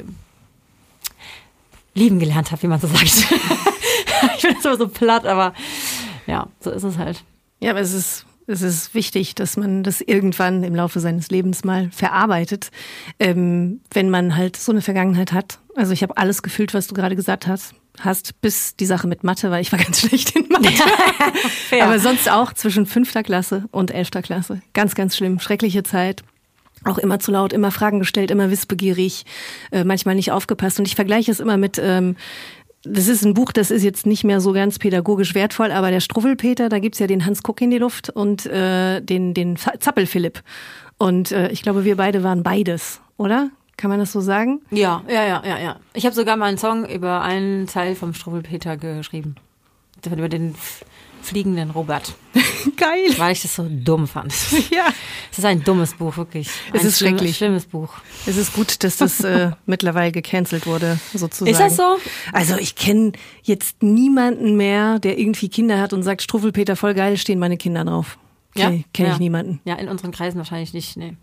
Speaker 2: lieben gelernt habe, wie man so sagt. Ich finde das immer so platt, aber ja, so ist es halt.
Speaker 1: Ja, aber es ist, es ist wichtig, dass man das irgendwann im Laufe seines Lebens mal verarbeitet, ähm, wenn man halt so eine Vergangenheit hat. Also ich habe alles gefühlt, was du gerade gesagt hast. hast, bis die Sache mit Mathe, weil ich war ganz schlecht in Mathe. Aber sonst auch zwischen fünfter Klasse und elfter Klasse. Ganz, ganz schlimm. Schreckliche Zeit. Auch immer zu laut, immer Fragen gestellt, immer wissbegierig, äh, manchmal nicht aufgepasst. Und ich vergleiche es immer mit, ähm, das ist ein Buch, das ist jetzt nicht mehr so ganz pädagogisch wertvoll, aber der Struffelpeter, da gibt's ja den Hans Kuck in die Luft und äh, den, den Zappel-Philipp. Und äh, ich glaube, wir beide waren beides, oder? Kann man das so sagen?
Speaker 2: Ja, ja, ja, ja, ja. Ich habe sogar mal einen Song über einen Teil vom Struffelpeter geschrieben. Über den fliegenden Robert.
Speaker 1: Geil.
Speaker 2: Weil ich das so dumm fand.
Speaker 1: Ja.
Speaker 2: Es ist ein dummes Buch, wirklich.
Speaker 1: Es
Speaker 2: ein
Speaker 1: ist
Speaker 2: schlimm,
Speaker 1: schrecklich.
Speaker 2: schlimmes Buch.
Speaker 1: Es ist gut, dass das äh, mittlerweile gecancelt wurde, sozusagen.
Speaker 2: Ist das so?
Speaker 1: Also ich kenne jetzt niemanden mehr, der irgendwie Kinder hat und sagt, Struffelpeter, voll geil, stehen meine Kinder drauf.
Speaker 2: Ja,
Speaker 1: okay, kenne
Speaker 2: ja.
Speaker 1: ich niemanden.
Speaker 2: Ja, in unseren Kreisen wahrscheinlich nicht, nee.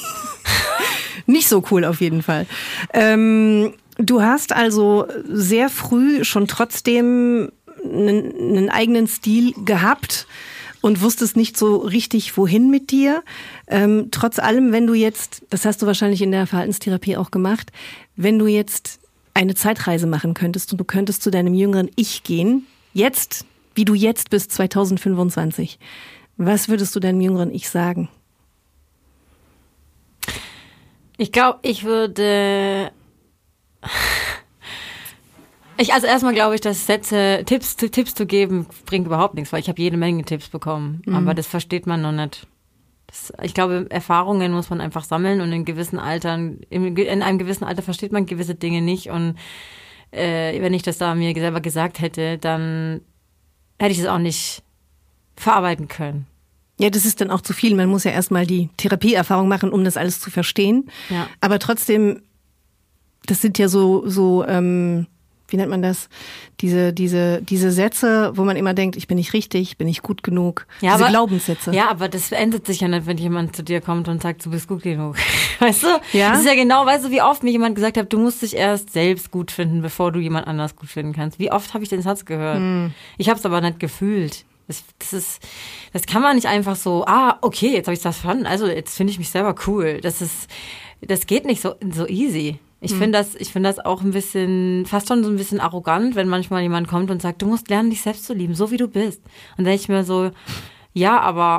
Speaker 1: Nicht so cool auf jeden Fall. Ähm, du hast also sehr früh schon trotzdem einen, einen eigenen Stil gehabt und wusstest nicht so richtig, wohin mit dir. Ähm, trotz allem, wenn du jetzt, das hast du wahrscheinlich in der Verhaltenstherapie auch gemacht, wenn du jetzt eine Zeitreise machen könntest und du könntest zu deinem jüngeren Ich gehen, jetzt, wie du jetzt bist, zwanzig fünfundzwanzig, was würdest du deinem jüngeren Ich sagen?
Speaker 2: Ich glaube, ich würde... Ich, also erstmal glaube ich, dass Sätze, Tipps, Tipps zu geben, bringt überhaupt nichts, weil ich habe jede Menge Tipps bekommen. Mhm. Aber das versteht man noch nicht. Das, ich glaube, Erfahrungen muss man einfach sammeln und in gewissen Altern, in, in einem gewissen Alter versteht man gewisse Dinge nicht. Und äh, wenn ich das da mir selber gesagt hätte, dann hätte ich das auch nicht verarbeiten können.
Speaker 1: Ja, das ist dann auch zu viel. Man muss ja erstmal die Therapieerfahrung machen, um das alles zu verstehen.
Speaker 2: Ja.
Speaker 1: Aber trotzdem, das sind ja so, so, ähm, wie nennt man das? Diese, diese, diese Sätze, wo man immer denkt, ich bin nicht richtig, bin nicht gut genug.
Speaker 2: Ja,
Speaker 1: diese
Speaker 2: aber,
Speaker 1: Glaubenssätze.
Speaker 2: Ja, aber das ändert sich ja nicht, wenn jemand zu dir kommt und sagt, du bist gut genug. Weißt du?
Speaker 1: Ja.
Speaker 2: Das ist ja genau, weißt du, wie oft mir jemand gesagt hat, du musst dich erst selbst gut finden, bevor du jemand anders gut finden kannst. Wie oft habe ich den Satz gehört? Hm. Ich habe es aber nicht gefühlt. Das, das ist, das kann man nicht einfach so, ah, okay, jetzt habe ich das verstanden, also jetzt finde ich mich selber cool. Das ist, das geht nicht so, so easy. Ich hm. finde das, ich finde das auch ein bisschen, fast schon so ein bisschen arrogant, wenn manchmal jemand kommt und sagt, du musst lernen, dich selbst zu lieben, so wie du bist. Und dann denke ich mir so, ja, aber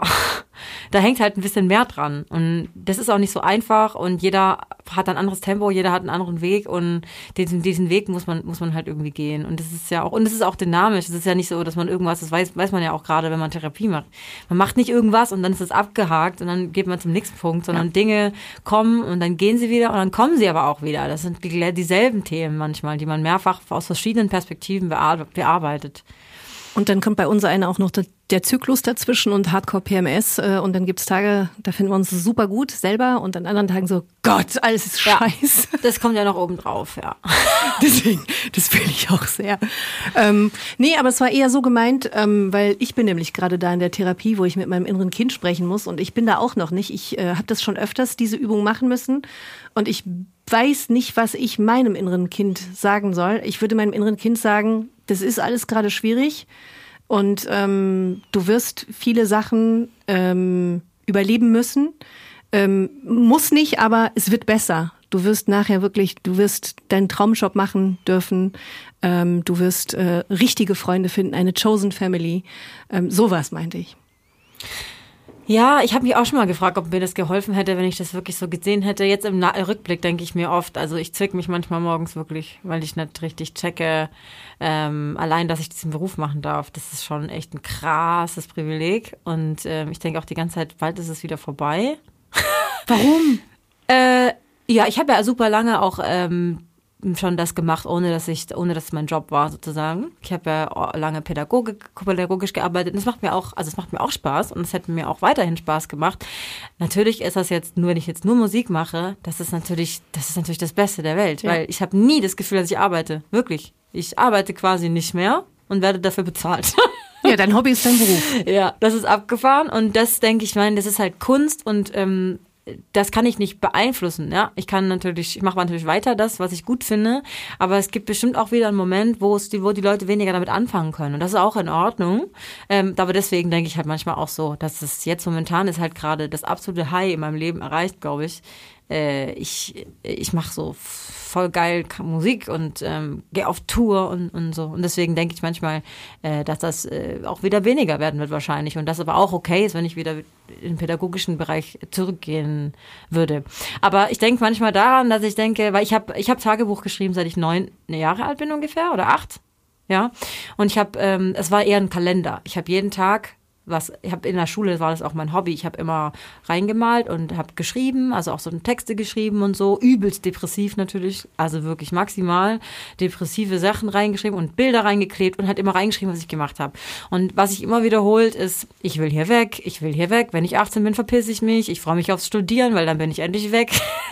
Speaker 2: da hängt halt ein bisschen mehr dran. Und das ist auch nicht so einfach und jeder hat ein anderes Tempo, jeder hat einen anderen Weg und diesen, diesen Weg muss man, muss man halt irgendwie gehen. Und das ist ja auch, und das ist auch dynamisch. Es ist ja nicht so, dass man irgendwas, das weiß, weiß man ja auch gerade, wenn man Therapie macht. Man macht nicht irgendwas und dann ist es abgehakt und dann geht man zum nächsten Punkt, sondern ja. Dinge kommen und dann gehen sie wieder und dann kommen sie aber auch wieder. Das sind die, dieselben Themen manchmal, die man mehrfach aus verschiedenen Perspektiven bearbeitet.
Speaker 1: Und dann kommt bei uns einer auch noch der, der Zyklus dazwischen und Hardcore-P M S. Äh, und dann gibt's Tage, da finden wir uns super gut selber. Und an anderen Tagen so, Gott, alles ist scheiße.
Speaker 2: Ja, das kommt ja noch oben drauf, ja.
Speaker 1: Deswegen, das fühle ich auch sehr. Ähm, nee, aber es war eher so gemeint, ähm, weil ich bin nämlich gerade da in der Therapie, wo ich mit meinem inneren Kind sprechen muss. Und ich bin da auch noch nicht. Ich äh, habe das schon öfters, diese Übung machen müssen. Und ich weiß nicht, was ich meinem inneren Kind sagen soll. Ich würde meinem inneren Kind sagen, das ist alles gerade schwierig und ähm, du wirst viele Sachen ähm, überleben müssen. Ähm, muss nicht, aber es wird besser. Du wirst nachher wirklich, du wirst deinen Traumjob machen dürfen. Ähm, du wirst äh, richtige Freunde finden, eine chosen family. Ähm, sowas meinte ich.
Speaker 2: Ja, ich habe mich auch schon mal gefragt, ob mir das geholfen hätte, wenn ich das wirklich so gesehen hätte. Jetzt im Na- Rückblick denke ich mir oft, also ich zwick mich manchmal morgens wirklich, weil ich nicht richtig checke, ähm, allein, dass ich diesen Beruf machen darf. Das ist schon echt ein krasses Privileg und ähm, ich denke auch die ganze Zeit, bald ist es wieder vorbei.
Speaker 1: Warum?
Speaker 2: äh, ja, ich habe ja super lange auch ähm, schon das gemacht, ohne dass ich, ohne dass es mein Job war sozusagen. Ich habe ja lange Pädagogik, pädagogisch gearbeitet und es macht mir auch, also es macht mir auch Spaß und es hätte mir auch weiterhin Spaß gemacht. Natürlich ist das jetzt nur, wenn ich jetzt nur Musik mache, das ist natürlich, das ist natürlich das Beste der Welt, ja. Weil ich habe nie das Gefühl, dass ich arbeite, wirklich. Ich arbeite quasi nicht mehr und werde dafür bezahlt.
Speaker 1: Ja, dein Hobby ist dein Beruf.
Speaker 2: Ja, das ist abgefahren und das denke ich, meine, das ist halt Kunst und ähm, das kann ich nicht beeinflussen, ja. Ich kann natürlich, ich mache natürlich weiter das, was ich gut finde, aber es gibt bestimmt auch wieder einen Moment, wo es die, wo die Leute weniger damit anfangen können und das ist auch in Ordnung. Ähm, aber deswegen denke ich halt manchmal auch so, dass es jetzt momentan ist halt gerade das absolute High in meinem Leben erreicht, glaube ich. Äh, ich ich mache so voll geil Musik und ähm, gehe auf Tour und, und so. Und deswegen denke ich manchmal, äh, dass das äh, auch wieder weniger werden wird wahrscheinlich. Und das aber auch okay ist, wenn ich wieder in den pädagogischen Bereich zurückgehen würde. Aber ich denke manchmal daran, dass ich denke, weil ich habe ich hab Tagebuch geschrieben, seit ich neun Jahre alt bin ungefähr oder acht. Ja. Und ich habe, ähm, es war eher ein Kalender. Ich habe jeden Tag was, ich habe in der Schule, war das auch mein Hobby, ich habe immer reingemalt und habe geschrieben, also auch so Texte geschrieben und so, übelst depressiv natürlich, also wirklich maximal depressive Sachen reingeschrieben und Bilder reingeklebt und halt immer reingeschrieben, was ich gemacht habe. Und was sich immer wiederholt ist, ich will hier weg, ich will hier weg, wenn ich achtzehn bin, verpiss ich mich, ich freue mich aufs Studieren, weil dann bin ich endlich weg.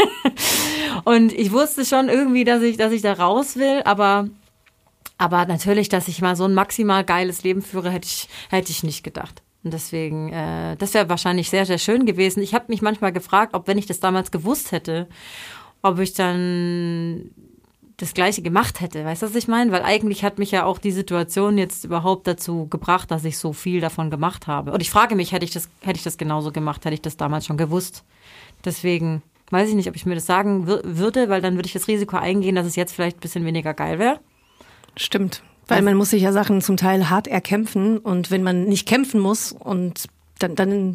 Speaker 2: Und ich wusste schon irgendwie, dass ich, dass ich da raus will, aber Aber natürlich, dass ich mal so ein maximal geiles Leben führe, hätte ich, hätte ich nicht gedacht. Und deswegen, äh, das wäre wahrscheinlich sehr, sehr schön gewesen. Ich habe mich manchmal gefragt, ob, wenn ich das damals gewusst hätte, ob ich dann das Gleiche gemacht hätte. Weißt du, was ich meine? Weil eigentlich hat mich ja auch die Situation jetzt überhaupt dazu gebracht, dass ich so viel davon gemacht habe. Und ich frage mich, hätte ich das, hätte ich das genauso gemacht, hätte ich das damals schon gewusst. Deswegen weiß ich nicht, ob ich mir das sagen w- würde, weil dann würde ich das Risiko eingehen, dass es jetzt vielleicht ein bisschen weniger geil wäre.
Speaker 1: Stimmt, weil man muss sich ja Sachen zum Teil hart erkämpfen und wenn man nicht kämpfen muss und dann, dann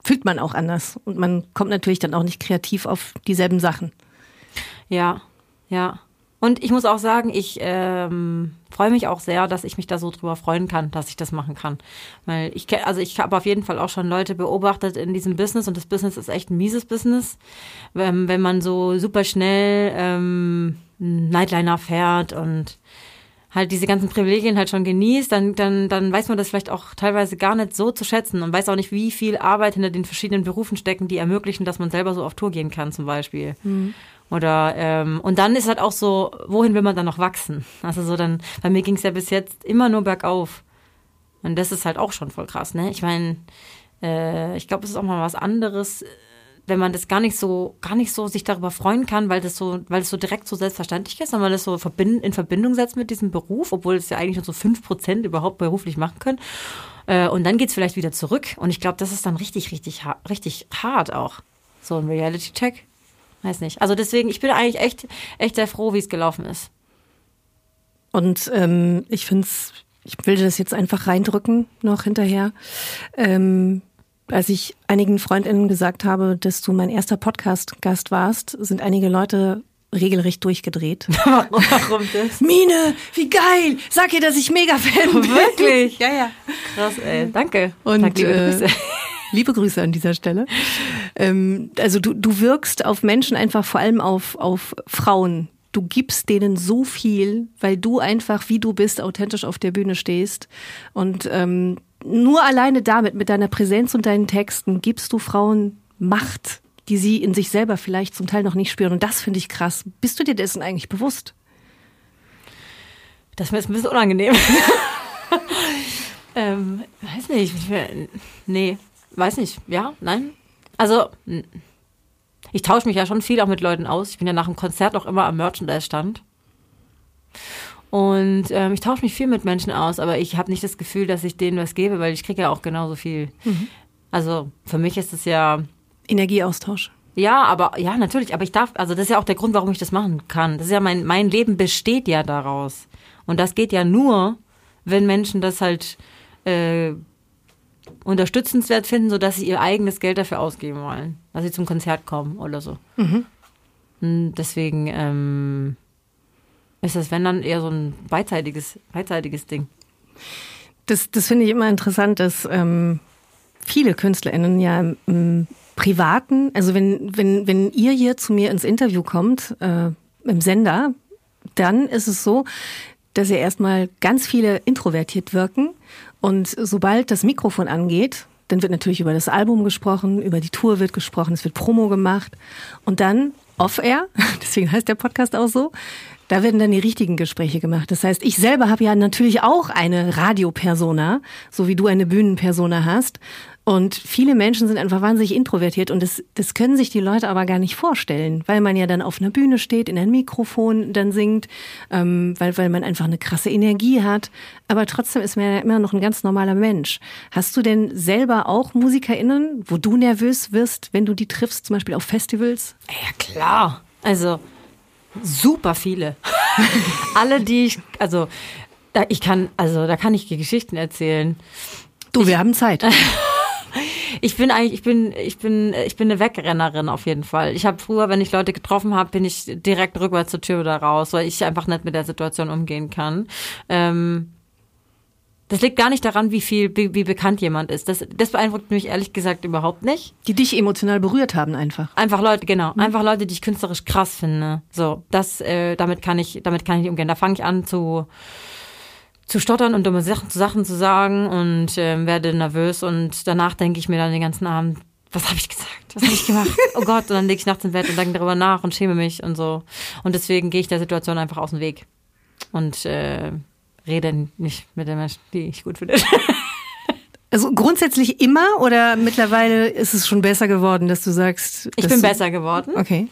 Speaker 1: fühlt man auch anders. Und man kommt natürlich dann auch nicht kreativ auf dieselben Sachen.
Speaker 2: Ja, ja. Und ich muss auch sagen, ich ähm, freue mich auch sehr, dass ich mich da so drüber freuen kann, dass ich das machen kann. Weil ich kenn, also ich habe auf jeden Fall auch schon Leute beobachtet in diesem Business und das Business ist echt ein mieses Business. Wenn, wenn man so super schnell ähm, einen Nightliner fährt und halt diese ganzen Privilegien halt schon genießt, dann, dann, dann weiß man das vielleicht auch teilweise gar nicht so zu schätzen und weiß auch nicht, wie viel Arbeit hinter den verschiedenen Berufen stecken, die ermöglichen, dass man selber so auf Tour gehen kann zum Beispiel. Mhm. Oder ähm, und dann ist halt auch so, wohin will man dann noch wachsen? Also so dann, bei mir ging es ja bis jetzt immer nur bergauf. Und das ist halt auch schon voll krass, ne? Ich meine, äh, ich glaube, es ist auch mal was anderes, wenn man das gar nicht so, gar nicht so sich darüber freuen kann, weil das so, weil es so direkt so selbstverständlich ist, sondern man das so verbind, in Verbindung setzt mit diesem Beruf, obwohl es ja eigentlich nur so fünf Prozent überhaupt beruflich machen können. Äh, und dann geht's vielleicht wieder zurück. Und ich glaube, das ist dann richtig, richtig, richtig hart auch. So ein Reality-Check. Weiß nicht. Also deswegen, ich bin eigentlich echt, echt sehr froh, wie es gelaufen ist.
Speaker 1: Und ähm, ich finde es, ich will das jetzt einfach reindrücken noch hinterher. Ähm, als ich einigen FreundInnen gesagt habe, dass du mein erster Podcast-Gast warst, sind einige Leute regelrecht durchgedreht.
Speaker 2: Warum, warum das?
Speaker 1: Mine, wie geil! Sag ihr, dass ich mega Fan bin.
Speaker 2: Wirklich? Ja, ja. Krass, ey. Danke.
Speaker 1: Und
Speaker 2: Sag liebe Grüße.
Speaker 1: Äh, liebe Grüße an dieser Stelle. Ähm, also du, du wirkst auf Menschen einfach, vor allem auf, auf Frauen. Du gibst denen so viel, weil du einfach, wie du bist, authentisch auf der Bühne stehst. Und ähm, nur alleine damit, mit deiner Präsenz und deinen Texten, gibst du Frauen Macht, die sie in sich selber vielleicht zum Teil noch nicht spüren. Und das finde ich krass. Bist du dir dessen eigentlich bewusst?
Speaker 2: Das ist mir jetzt ein bisschen unangenehm. ähm, weiß nicht. Nee, weiß nicht. Ja, nein. Also, ich tausche mich ja schon viel auch mit Leuten aus. Ich bin ja nach dem Konzert auch immer am Merchandise-Stand. Und ähm, ich tausche mich viel mit Menschen aus, aber ich habe nicht das Gefühl, dass ich denen was gebe, weil ich kriege ja auch genauso viel. Mhm. Also für mich ist es ja...
Speaker 1: Energieaustausch.
Speaker 2: Ja, aber ja, natürlich, aber ich darf, also das ist ja auch der Grund, warum ich das machen kann. Das ist ja mein, mein Leben besteht ja daraus. Und das geht ja nur, wenn Menschen das halt äh, unterstützenswert finden, sodass sie ihr eigenes Geld dafür ausgeben wollen. Dass sie zum Konzert kommen oder so. Mhm. Und deswegen ähm, ist das, wenn dann, eher so ein beidseitiges, beidseitiges Ding.
Speaker 1: Das, das finde ich immer interessant, dass ähm, viele KünstlerInnen ja im, im Privaten, also wenn, wenn, wenn ihr hier zu mir ins Interview kommt, äh, im Sender, dann ist es so, dass ja erstmal ganz viele introvertiert wirken und sobald das Mikrofon angeht, dann wird natürlich über das Album gesprochen, über die Tour wird gesprochen, es wird Promo gemacht und dann off-air, deswegen heißt der Podcast auch so, da werden dann die richtigen Gespräche gemacht. Das heißt, ich selber habe ja natürlich auch eine Radiopersona, so wie du eine Bühnenpersona hast. Und viele Menschen sind einfach wahnsinnig introvertiert und das, das können sich die Leute aber gar nicht vorstellen, weil man ja dann auf einer Bühne steht, in ein Mikrofon dann singt, ähm, weil, weil man einfach eine krasse Energie hat. Aber trotzdem ist man ja immer noch ein ganz normaler Mensch. Hast du denn selber auch MusikerInnen, wo du nervös wirst, wenn du die triffst, zum Beispiel auf Festivals?
Speaker 2: Ja, klar. Also super viele. Alle, die ich, also da, ich kann, also da kann ich die Geschichten erzählen.
Speaker 1: Du,
Speaker 2: ich,
Speaker 1: wir haben Zeit.
Speaker 2: Ich bin eigentlich, ich bin, ich bin, ich bin eine Wegrennerin auf jeden Fall. Ich habe früher, wenn ich Leute getroffen habe, bin ich direkt rückwärts zur Tür wieder raus, weil ich einfach nicht mit der Situation umgehen kann. Ähm, das liegt gar nicht daran, wie viel, wie, wie bekannt jemand ist. Das, das beeindruckt mich ehrlich gesagt überhaupt nicht.
Speaker 1: Die dich emotional berührt haben einfach.
Speaker 2: Einfach Leute, genau. Mhm. Einfach Leute, die ich künstlerisch krass finde. So, das, äh, damit kann ich, damit kann ich nicht umgehen. Da fange ich an zu, zu stottern und dumme Sachen, Sachen zu sagen und äh, werde nervös und danach denke ich mir dann den ganzen Abend, was habe ich gesagt? Was habe ich gemacht? Oh Gott, und dann lege ich nachts im Bett und denke darüber nach und schäme mich und so. Und deswegen gehe ich der Situation einfach aus dem Weg. Und, äh, rede nicht mit den Menschen, die ich gut finde.
Speaker 1: Also grundsätzlich immer oder mittlerweile ist es schon besser geworden, dass du sagst...
Speaker 2: Ich bin besser geworden.
Speaker 1: Okay.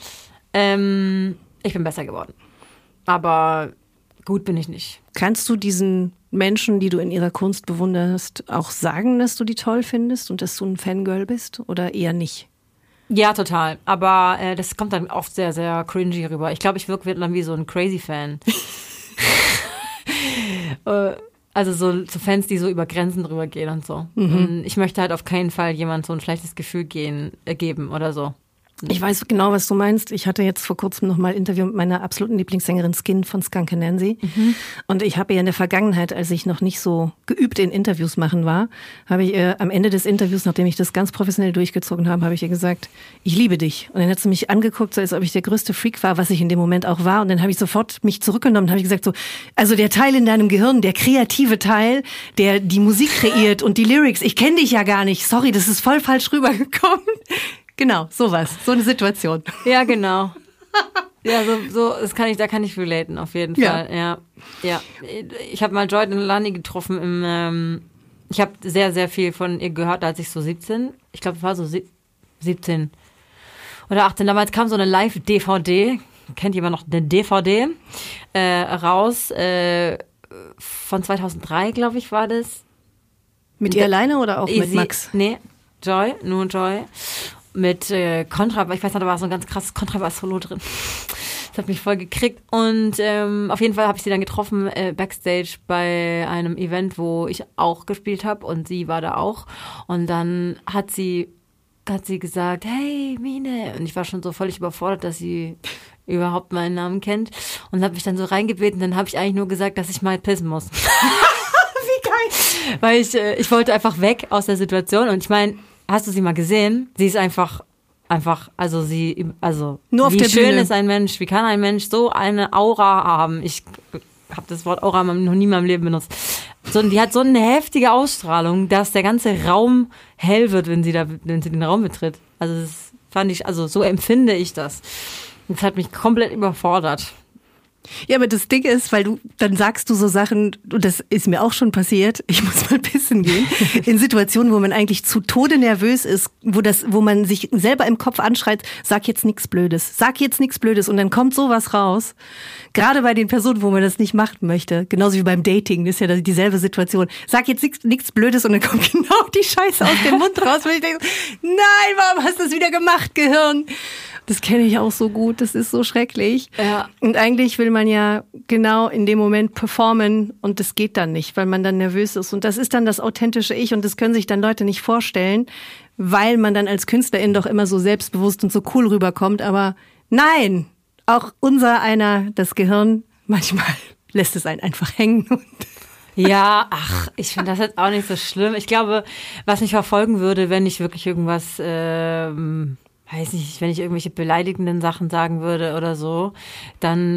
Speaker 2: Ähm, ich bin besser geworden. Aber gut bin ich nicht.
Speaker 1: Kannst du diesen Menschen, die du in ihrer Kunst bewunderst, auch sagen, dass du die toll findest und dass du ein Fangirl bist oder eher nicht?
Speaker 2: Ja, total. Aber äh, das kommt dann oft sehr, sehr cringy rüber. Ich glaube, ich wirke dann wie so ein Crazy-Fan. Also so, so Fans, die so über Grenzen drüber gehen und so. Mhm. Und ich möchte halt auf keinen Fall jemand so ein schlechtes Gefühl gehen, äh, geben oder so.
Speaker 1: Ich weiß genau, was du meinst. Ich hatte jetzt vor kurzem noch mal ein Interview mit meiner absoluten Lieblingssängerin Skin von Skunk Anansie. Mhm. Und ich habe ihr in der Vergangenheit, als ich noch nicht so geübt in Interviews machen war, habe ich ihr am Ende des Interviews, nachdem ich das ganz professionell durchgezogen habe, habe ich ihr gesagt, ich liebe dich. Und dann hat sie mich angeguckt, so als ob ich der größte Freak war, was ich in dem Moment auch war. Und dann habe ich sofort mich zurückgenommen und habe ich gesagt, so, also der Teil in deinem Gehirn, der kreative Teil, der die Musik kreiert und die Lyrics, ich kenne dich ja gar nicht. Sorry, das ist voll falsch rübergekommen. Genau, sowas, so eine Situation.
Speaker 2: Ja, genau. Ja, so, so das kann ich, da kann ich relaten, auf jeden Fall. Ja, ja. ja. Ich habe mal Jordan Lani getroffen im, ähm, ich habe sehr, sehr viel von ihr gehört, als ich so siebzehn, ich glaube, es war so siebzehn oder achtzehn, damals kam so eine Live-D V D, kennt jemand noch eine D V D, äh, raus, äh, von zweitausenddrei, glaube ich, war das.
Speaker 1: Mit ihr alleine oder auch mit
Speaker 2: sie,
Speaker 1: Max?
Speaker 2: Nee, Joy, nur Joy. Mit äh, Kontrabass, ich weiß nicht, da war so ein ganz krasses Kontrabass-Solo drin. Das hat mich voll gekriegt. Und ähm, auf jeden Fall habe ich sie dann getroffen äh, backstage bei einem Event, wo ich auch gespielt habe und sie war da auch. Und dann hat sie, hat sie gesagt, hey Mine. Und ich war schon so völlig überfordert, dass sie überhaupt meinen Namen kennt. Und habe mich dann so reingebeten. Dann habe ich eigentlich nur gesagt, dass ich mal pissen muss.
Speaker 1: Wie geil.
Speaker 2: Weil ich, äh, ich wollte einfach weg aus der Situation. Und ich meine, hast du sie mal gesehen? Sie ist einfach, einfach, also sie, also
Speaker 1: nur auf
Speaker 2: wie
Speaker 1: der
Speaker 2: schön
Speaker 1: Bühne.
Speaker 2: Ist ein Mensch, wie kann ein Mensch so eine Aura haben? Ich habe das Wort Aura noch nie in meinem Leben benutzt. So, die hat so eine heftige Ausstrahlung, dass der ganze Raum hell wird, wenn sie da, wenn sie den Raum betritt. Also das fand ich, also so empfinde ich das. Das hat mich komplett überfordert.
Speaker 1: Ja, aber das Ding ist, weil du, dann sagst du so Sachen, und das ist mir auch schon passiert, ich muss mal pissen gehen, in Situationen, wo man eigentlich zu Tode nervös ist, wo das, wo man sich selber im Kopf anschreit, sag jetzt nichts Blödes, sag jetzt nichts Blödes, und dann kommt sowas raus. Gerade bei den Personen, wo man das nicht machen möchte, genauso wie beim Dating, das ist ja dieselbe Situation. Sag jetzt nichts, nichts Blödes, und dann kommt genau die Scheiße aus dem Mund raus, weil ich denke, nein, warum hast du das wieder gemacht, Gehirn? Das kenne ich auch so gut, das ist so schrecklich.
Speaker 2: Ja.
Speaker 1: Und eigentlich will man ja genau in dem Moment performen und das geht dann nicht, weil man dann nervös ist. Und das ist dann das authentische Ich und das können sich dann Leute nicht vorstellen, weil man dann als Künstlerin doch immer so selbstbewusst und so cool rüberkommt. Aber nein, auch unser einer, das Gehirn, manchmal lässt es einen einfach hängen.
Speaker 2: Ja, ach, ich finde das jetzt auch nicht so schlimm. Ich glaube, was mich verfolgen würde, wenn ich wirklich irgendwas... Ähm weiß nicht, wenn ich irgendwelche beleidigenden Sachen sagen würde oder so, dann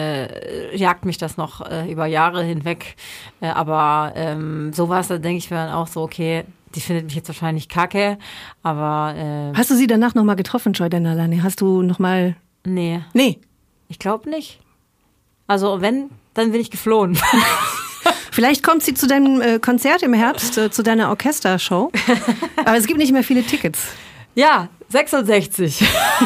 Speaker 2: äh, jagt mich das noch äh, über Jahre hinweg. Äh, aber ähm, sowas, da denke ich mir dann auch so, okay, die findet mich jetzt wahrscheinlich kacke, aber... Äh,
Speaker 1: Hast du sie danach nochmal getroffen, Jordan Lani? Hast du nochmal...
Speaker 2: Nee.
Speaker 1: Nee?
Speaker 2: Ich glaube nicht. Also wenn, dann bin ich geflohen.
Speaker 1: Vielleicht kommt sie zu deinem äh, Konzert im Herbst, äh, zu deiner Orchestershow. Aber es gibt nicht mehr viele Tickets.
Speaker 2: Ja, sechsundsechzig.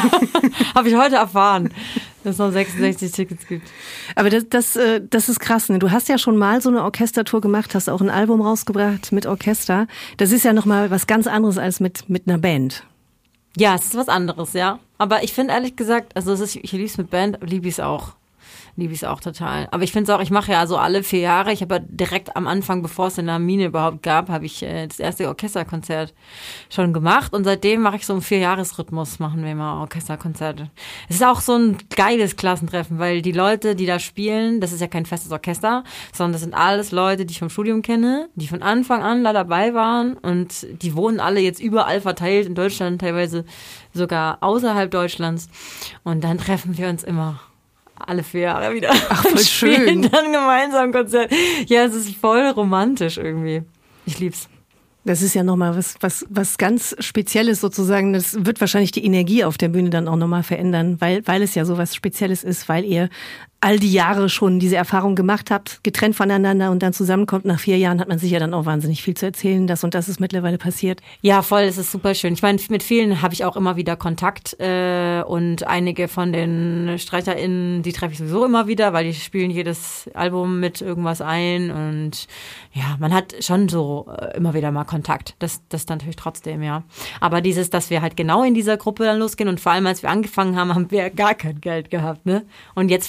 Speaker 2: Habe ich heute erfahren, dass es noch sechsundsechzig Tickets gibt.
Speaker 1: Aber das, das, das ist krass. Ne? Du hast ja schon mal so eine Orchestertour gemacht, hast auch ein Album rausgebracht mit Orchester. Das ist ja nochmal was ganz anderes als mit, mit einer Band.
Speaker 2: Ja, es ist was anderes, ja. Aber ich finde ehrlich gesagt, also es ist, ich liebe es mit Band, liebe ich es auch. Liebe ich es auch total. Aber ich finde es auch, ich mache ja so alle vier Jahre, ich habe ja direkt am Anfang, bevor es in der Mine überhaupt gab, habe ich äh, das erste Orchesterkonzert schon gemacht und seitdem mache ich so einen Vierjahresrhythmus, machen wir immer Orchesterkonzerte. Es ist auch so ein geiles Klassentreffen, weil die Leute, die da spielen, das ist ja kein festes Orchester, sondern das sind alles Leute, die ich vom Studium kenne, die von Anfang an da dabei waren und die wohnen alle jetzt überall verteilt in Deutschland, teilweise sogar außerhalb Deutschlands und dann treffen wir uns immer alle vier Jahre wieder.
Speaker 1: Ach, voll schön.
Speaker 2: Dann gemeinsam Konzert. Ja, es ist voll romantisch irgendwie. Ich lieb's.
Speaker 1: Das ist ja nochmal was, was, was ganz Spezielles sozusagen. Das wird wahrscheinlich die Energie auf der Bühne dann auch nochmal verändern, weil, weil es ja so was Spezielles ist, weil ihr all die Jahre schon diese Erfahrung gemacht habt, getrennt voneinander und dann zusammenkommt. Nach vier Jahren hat man sicher dann auch wahnsinnig viel zu erzählen. Das und das ist mittlerweile passiert.
Speaker 2: Ja, voll, das ist super schön. Ich meine, mit vielen habe ich auch immer wieder Kontakt äh, und einige von den StreicherInnen, die treffe ich sowieso immer wieder, weil die spielen jedes Album mit irgendwas ein und ja, man hat schon so äh, immer wieder mal Kontakt. Das, das natürlich trotzdem, ja. Aber dieses, dass wir halt genau in dieser Gruppe dann losgehen und vor allem, als wir angefangen haben, haben wir gar kein Geld gehabt, ne? Und jetzt fahren wir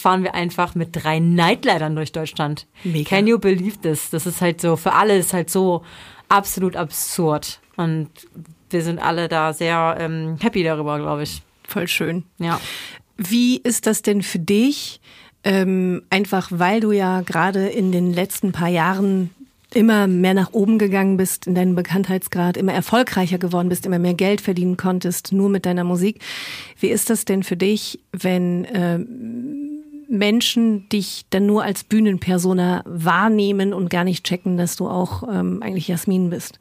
Speaker 2: einfach mit drei Nightlightern durch Deutschland.
Speaker 1: Mega.
Speaker 2: Can you believe this? Das ist halt so, für alle ist halt so absolut absurd. Und wir sind alle da sehr ähm, happy darüber, glaube ich.
Speaker 1: Voll schön.
Speaker 2: Ja.
Speaker 1: Wie ist das denn für dich? Ähm, einfach weil du ja gerade in den letzten paar Jahren immer mehr nach oben gegangen bist in deinem Bekanntheitsgrad, immer erfolgreicher geworden bist, immer mehr Geld verdienen konntest, nur mit deiner Musik. Wie ist das denn für dich, wenn äh, Menschen dich dann nur als Bühnenpersona wahrnehmen und gar nicht checken, dass du auch ähm, eigentlich Jasmin bist?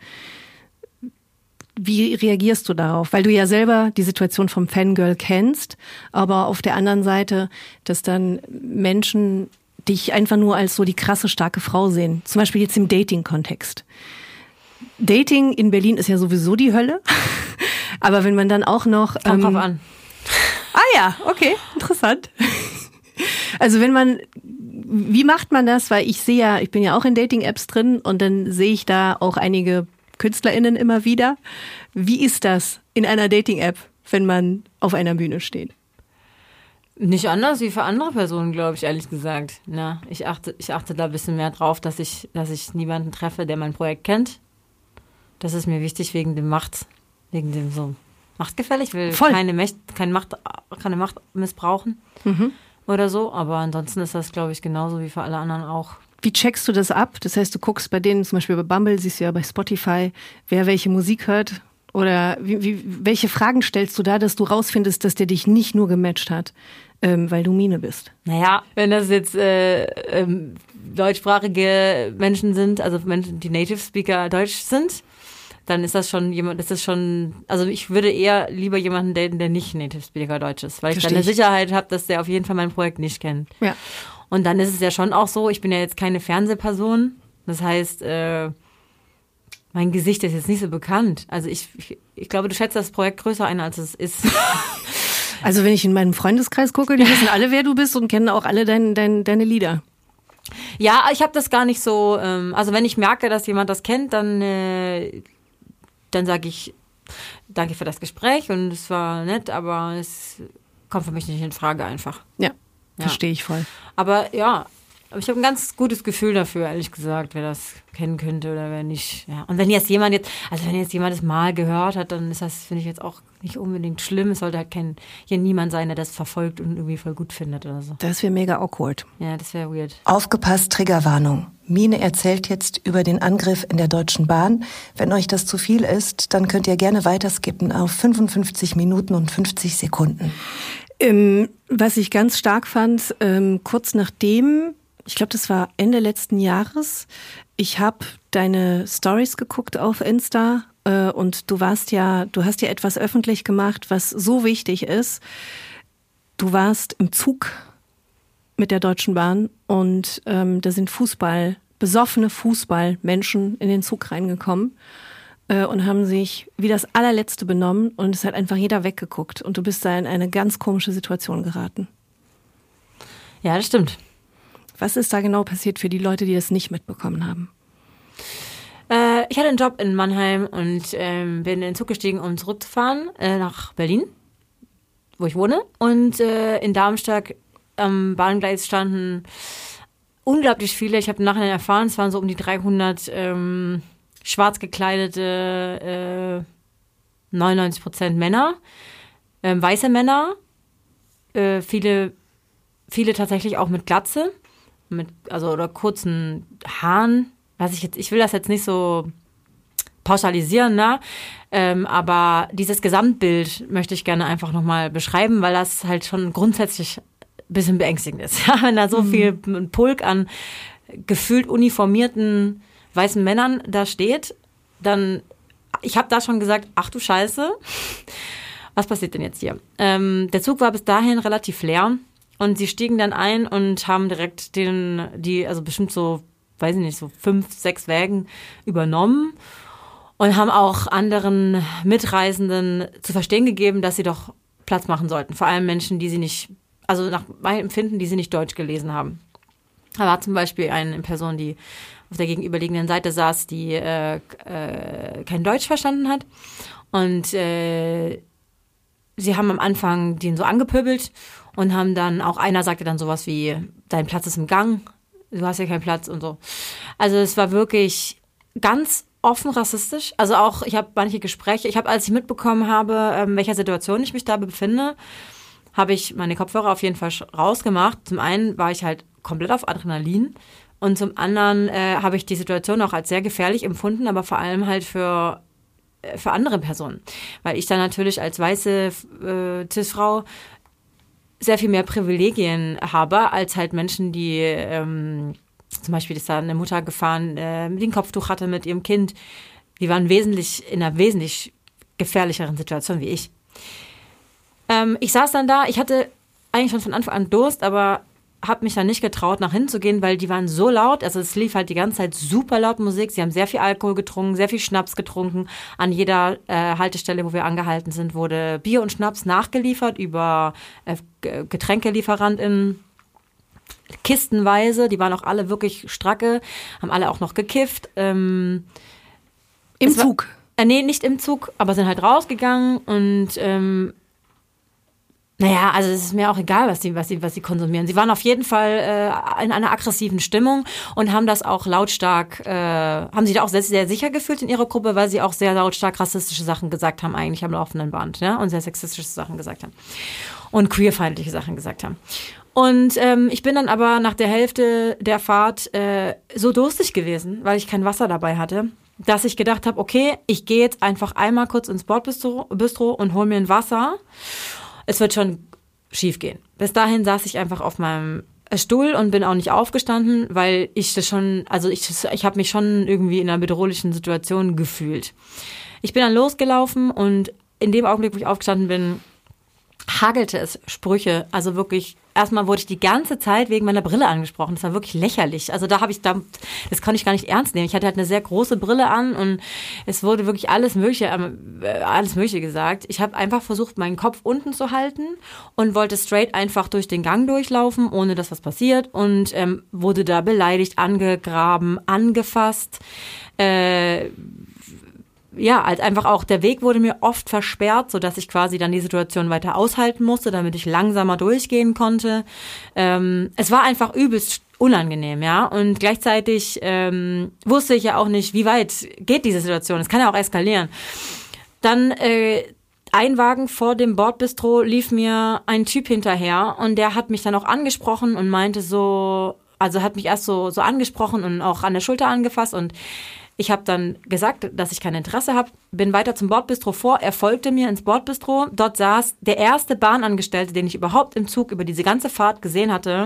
Speaker 1: Wie reagierst du darauf? Weil du ja selber die Situation vom Fangirl kennst, aber auf der anderen Seite, dass dann Menschen dich einfach nur als so die krasse, starke Frau sehen. Zum Beispiel jetzt im Dating-Kontext. Dating in Berlin ist ja sowieso die Hölle. Aber wenn man dann auch noch...
Speaker 2: Kommt
Speaker 1: ähm,
Speaker 2: drauf an.
Speaker 1: Ah ja, okay, interessant. Also wenn man... Wie macht man das? Weil ich sehe ja, ich bin ja auch in Dating-Apps drin und dann sehe ich da auch einige KünstlerInnen immer wieder. Wie ist das in einer Dating-App, wenn man auf einer Bühne steht?
Speaker 2: Nicht anders wie für andere Personen, glaube ich, ehrlich gesagt. Na, ich achte, ich achte da ein bisschen mehr drauf, dass ich, dass ich niemanden treffe, der mein Projekt kennt. Das ist mir wichtig wegen dem Macht, wegen dem so Machtgefälle. Ich will
Speaker 1: Voll.
Speaker 2: keine Macht, keine Macht, keine Macht missbrauchen
Speaker 1: Mhm.
Speaker 2: oder so. Aber ansonsten ist das, glaube ich, genauso wie für alle anderen auch.
Speaker 1: Wie checkst du das ab? Das heißt, du guckst bei denen, zum Beispiel bei Bumble, siehst du ja bei Spotify, wer welche Musik hört. Oder wie, wie, welche Fragen stellst du da, dass du rausfindest, dass der dich nicht nur gematcht hat, ähm, weil du Mine bist?
Speaker 2: Naja, wenn das jetzt äh, ähm, deutschsprachige Menschen sind, also Menschen, die Native Speaker Deutsch sind, dann ist das schon jemand, das ist schon, also ich würde eher lieber jemanden daten, der nicht Native Speaker Deutsch ist, weil ich dann eine Sicherheit habe, dass der auf jeden Fall mein Projekt nicht kennt.
Speaker 1: Ja.
Speaker 2: Und dann ist es ja schon auch so, ich bin ja jetzt keine Fernsehperson, das heißt, äh, mein Gesicht ist jetzt nicht so bekannt. Also ich, ich, ich glaube, du schätzt das Projekt größer ein, als es ist.
Speaker 1: Also wenn ich in meinen Freundeskreis gucke, die wissen alle, wer du bist und kennen auch alle dein, dein, deine Lieder.
Speaker 2: Ja, ich habe das gar nicht so, ähm, also wenn ich merke, dass jemand das kennt, dann, äh, dann sage ich, danke für das Gespräch und es war nett, aber es kommt für mich nicht in Frage einfach.
Speaker 1: Ja,
Speaker 2: Ja.
Speaker 1: verstehe ich voll.
Speaker 2: Aber ja, aber ich habe ein ganz gutes Gefühl dafür, ehrlich gesagt, wer das kennen könnte oder wer nicht. Ja. Und wenn jetzt jemand jetzt, also wenn jetzt jemand das mal gehört hat, dann ist das, finde ich, jetzt auch nicht unbedingt schlimm. Es sollte halt kein, hier niemand sein, der das verfolgt und irgendwie voll gut findet oder so.
Speaker 1: Das wäre mega awkward.
Speaker 2: Ja, das wäre weird.
Speaker 3: Aufgepasst, Triggerwarnung. Mine erzählt jetzt über den Angriff in der Deutschen Bahn. Wenn euch das zu viel ist, dann könnt ihr gerne weiterskippen auf fünfundfünfzig Minuten und fünfzig Sekunden.
Speaker 1: Ähm, was ich ganz stark fand, ähm, kurz nachdem, ich glaube, das war Ende letzten Jahres, ich habe deine Stories geguckt auf Insta äh, und du warst ja, du hast ja etwas öffentlich gemacht, was so wichtig ist. Du warst im Zug mit der Deutschen Bahn und ähm, da sind Fußball, besoffene Fußballmenschen in den Zug reingekommen äh, und haben sich wie das allerletzte benommen und es hat einfach jeder weggeguckt und du bist da in eine ganz komische Situation geraten.
Speaker 2: Ja, das stimmt.
Speaker 1: Was ist da genau passiert für die Leute, die das nicht mitbekommen haben?
Speaker 2: Äh, ich hatte einen Job in Mannheim und ähm, bin in den Zug gestiegen, um zurückzufahren äh, nach Berlin, wo ich wohne. Und äh, in Darmstadt am Bahngleis standen unglaublich viele. Ich habe nachher erfahren, es waren so um die dreihundert ähm, schwarz gekleidete, äh, neunundneunzig Prozent Männer, äh, weiße Männer, äh, viele, viele tatsächlich auch mit Glatze. Mit, also oder kurzen Haaren, weiß ich jetzt, ich will das jetzt nicht so pauschalisieren, ne? Ähm, aber dieses Gesamtbild möchte ich gerne einfach nochmal beschreiben, weil das halt schon grundsätzlich ein bisschen beängstigend ist. Ja, wenn da so mhm. viel ein Pulk an gefühlt uniformierten weißen Männern da steht, dann, ich habe da schon gesagt, ach du Scheiße, was passiert denn jetzt hier? Ähm, der Zug war bis dahin relativ leer. Und sie stiegen dann ein und haben direkt den, die, also bestimmt so, weiß ich nicht, so fünf, sechs Wägen übernommen und haben auch anderen Mitreisenden zu verstehen gegeben, dass sie doch Platz machen sollten. Vor allem Menschen, die sie nicht, also nach meinem Empfinden, die sie nicht Deutsch gelesen haben. Da war zum Beispiel eine Person, die auf der gegenüberliegenden Seite saß, die äh, äh, kein Deutsch verstanden hat. Und äh, sie haben am Anfang den so angepöbelt und haben dann, auch einer sagte dann sowas wie, dein Platz ist im Gang, du hast ja keinen Platz und so. Also es war wirklich ganz offen rassistisch. Also auch, ich habe manche Gespräche, ich habe, als ich mitbekommen habe, in welcher Situation ich mich da befinde, habe ich meine Kopfhörer auf jeden Fall rausgemacht. Zum einen war ich halt komplett auf Adrenalin und zum anderen äh, habe ich die Situation auch als sehr gefährlich empfunden, aber vor allem halt für, äh, für andere Personen. Weil ich dann natürlich als weiße äh, Cis-Frau sehr viel mehr Privilegien habe, als halt Menschen, die ähm, zum Beispiel ist da eine Mutter gefahren, äh, mit dem Kopftuch hatte mit ihrem Kind. Die waren wesentlich in einer wesentlich gefährlicheren Situation wie ich. Ähm, ich saß dann da, ich hatte eigentlich schon von Anfang an Durst, aber habe mich dann nicht getraut, nach hinten zu gehen, weil die waren so laut. Also es lief halt die ganze Zeit super laut Musik. Sie haben sehr viel Alkohol getrunken, sehr viel Schnaps getrunken. An jeder äh, Haltestelle, wo wir angehalten sind, wurde Bier und Schnaps nachgeliefert über äh, GetränkelieferantInnen. Kistenweise, die waren auch alle wirklich stracke, haben alle auch noch gekifft. Ähm,
Speaker 1: Im
Speaker 2: war,
Speaker 1: Zug?
Speaker 2: Äh, nee, nicht im Zug, aber sind halt rausgegangen und ähm, naja, also es ist mir auch egal, was die, was die, was die konsumieren. Sie waren auf jeden Fall äh, in einer aggressiven Stimmung und haben das auch lautstark, äh, haben sich da auch sehr, sehr sicher gefühlt in ihrer Gruppe, weil sie auch sehr lautstark rassistische Sachen gesagt haben, eigentlich am laufenden Band, ja, und sehr sexistische Sachen gesagt haben und queerfeindliche Sachen gesagt haben. Und ähm, ich bin dann aber nach der Hälfte der Fahrt äh, so durstig gewesen, weil ich kein Wasser dabei hatte, dass ich gedacht habe, okay, ich gehe jetzt einfach einmal kurz ins Bordbistro Bistro und hol mir ein Wasser. Es wird schon schief gehen. Bis dahin saß ich einfach auf meinem Stuhl und bin auch nicht aufgestanden, weil ich das schon, also ich, ich habe mich schon irgendwie in einer bedrohlichen Situation gefühlt. Ich bin dann losgelaufen und in dem Augenblick, wo ich aufgestanden bin, hagelte es Sprüche, also wirklich, erstmal wurde ich die ganze Zeit wegen meiner Brille angesprochen, das war wirklich lächerlich, also da habe ich, da, das konnte ich gar nicht ernst nehmen, ich hatte halt eine sehr große Brille an und es wurde wirklich alles Mögliche, äh, alles Mögliche gesagt. Ich habe einfach versucht, meinen Kopf unten zu halten und wollte straight einfach durch den Gang durchlaufen, ohne dass was passiert und ähm, wurde da beleidigt, angegraben, angefasst, äh, ja, als einfach auch der Weg wurde mir oft versperrt, sodass ich quasi dann die Situation weiter aushalten musste, damit ich langsamer durchgehen konnte. Ähm, es war einfach übelst unangenehm, ja, und gleichzeitig ähm, wusste ich ja auch nicht, wie weit geht diese Situation. Es kann ja auch eskalieren. Dann äh, ein Wagen vor dem Bordbistro lief mir ein Typ hinterher und der hat mich dann auch angesprochen und meinte so, also hat mich erst so so angesprochen und auch an der Schulter angefasst und ich habe dann gesagt, dass ich kein Interesse habe, bin weiter zum Bordbistro vor, er folgte mir ins Bordbistro. Dort saß der erste Bahnangestellte, den ich überhaupt im Zug über diese ganze Fahrt gesehen hatte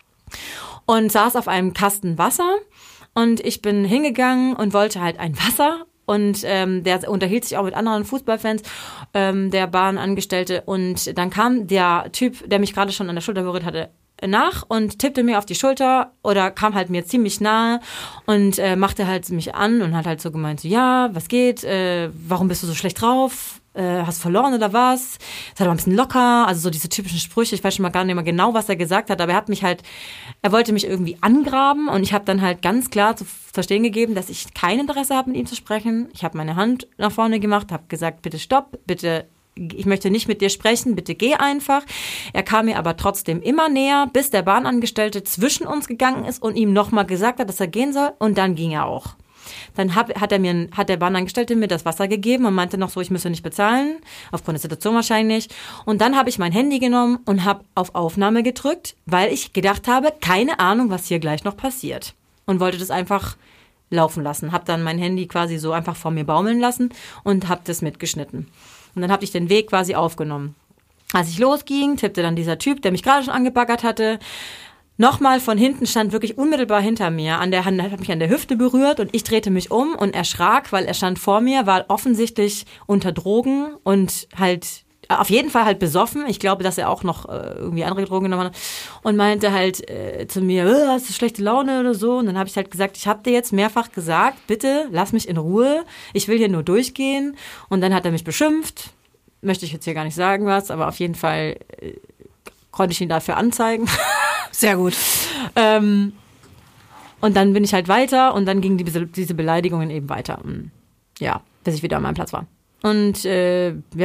Speaker 2: und saß auf einem Kasten Wasser und ich bin hingegangen und wollte halt ein Wasser und ähm, der unterhielt sich auch mit anderen Fußballfans, ähm, der Bahnangestellte und dann kam der Typ, der mich gerade schon an der Schulter berührt hatte, nach und tippte mir auf die Schulter oder kam halt mir ziemlich nahe und äh, machte halt mich an und hat halt so gemeint, so, ja, was geht, äh, warum bist du so schlecht drauf, äh, hast verloren oder was, sei doch ein bisschen locker, also so diese typischen Sprüche, ich weiß schon mal gar nicht mehr genau, was er gesagt hat, aber er hat mich halt, er wollte mich irgendwie angraben und ich habe dann halt ganz klar zu verstehen gegeben, dass ich kein Interesse habe, mit ihm zu sprechen. Ich habe meine Hand nach vorne gemacht, habe gesagt, bitte stopp, bitte ich möchte nicht mit dir sprechen, bitte geh einfach. Er kam mir aber trotzdem immer näher, bis der Bahnangestellte zwischen uns gegangen ist und ihm nochmal gesagt hat, dass er gehen soll und dann ging er auch. Dann hat, hat, er mir, hat der Bahnangestellte mir das Wasser gegeben und meinte noch so, ich müsse nicht bezahlen, aufgrund der Situation wahrscheinlich. Und dann habe ich mein Handy genommen und habe auf Aufnahme gedrückt, weil ich gedacht habe, keine Ahnung, was hier gleich noch passiert. Und wollte das einfach laufen lassen. Habe dann mein Handy quasi so einfach vor mir baumeln lassen und habe das mitgeschnitten. Und dann habe ich den Weg quasi aufgenommen. Als ich losging, tippte dann dieser Typ, der mich gerade schon angebaggert hatte, nochmal von hinten, stand wirklich unmittelbar hinter mir, an der Hand, hat mich an der Hüfte berührt und ich drehte mich um und erschrak, weil er stand vor mir, war offensichtlich unter Drogen und halt auf jeden Fall halt besoffen. Ich glaube, dass er auch noch äh, irgendwie andere Drogen genommen hat und meinte halt äh, zu mir, äh, hast du schlechte Laune oder so? Und dann habe ich halt gesagt, ich habe dir jetzt mehrfach gesagt, bitte lass mich in Ruhe, ich will hier nur durchgehen. Und dann hat er mich beschimpft, möchte ich jetzt hier gar nicht sagen was, aber auf jeden Fall äh, konnte ich ihn dafür anzeigen.
Speaker 1: Sehr gut.
Speaker 2: ähm, und dann bin ich halt weiter und dann gingen die, diese Beleidigungen eben weiter. Ja, bis ich wieder an meinem Platz war. Und äh, ja,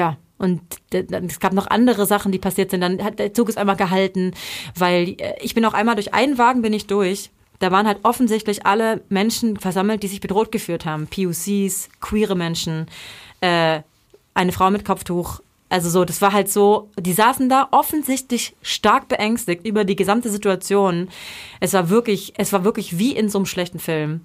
Speaker 2: Und es gab noch andere Sachen, die passiert sind. Dann hat der Zug ist einmal gehalten, weil ich bin auch einmal durch einen Wagen bin ich durch. Da waren halt offensichtlich alle Menschen versammelt, die sich bedroht geführt haben. P O Cs, queere Menschen, äh, eine Frau mit Kopftuch. Also so, das war halt so, die saßen da offensichtlich stark beängstigt über die gesamte Situation. Es war wirklich, es war wirklich wie in so einem schlechten Film.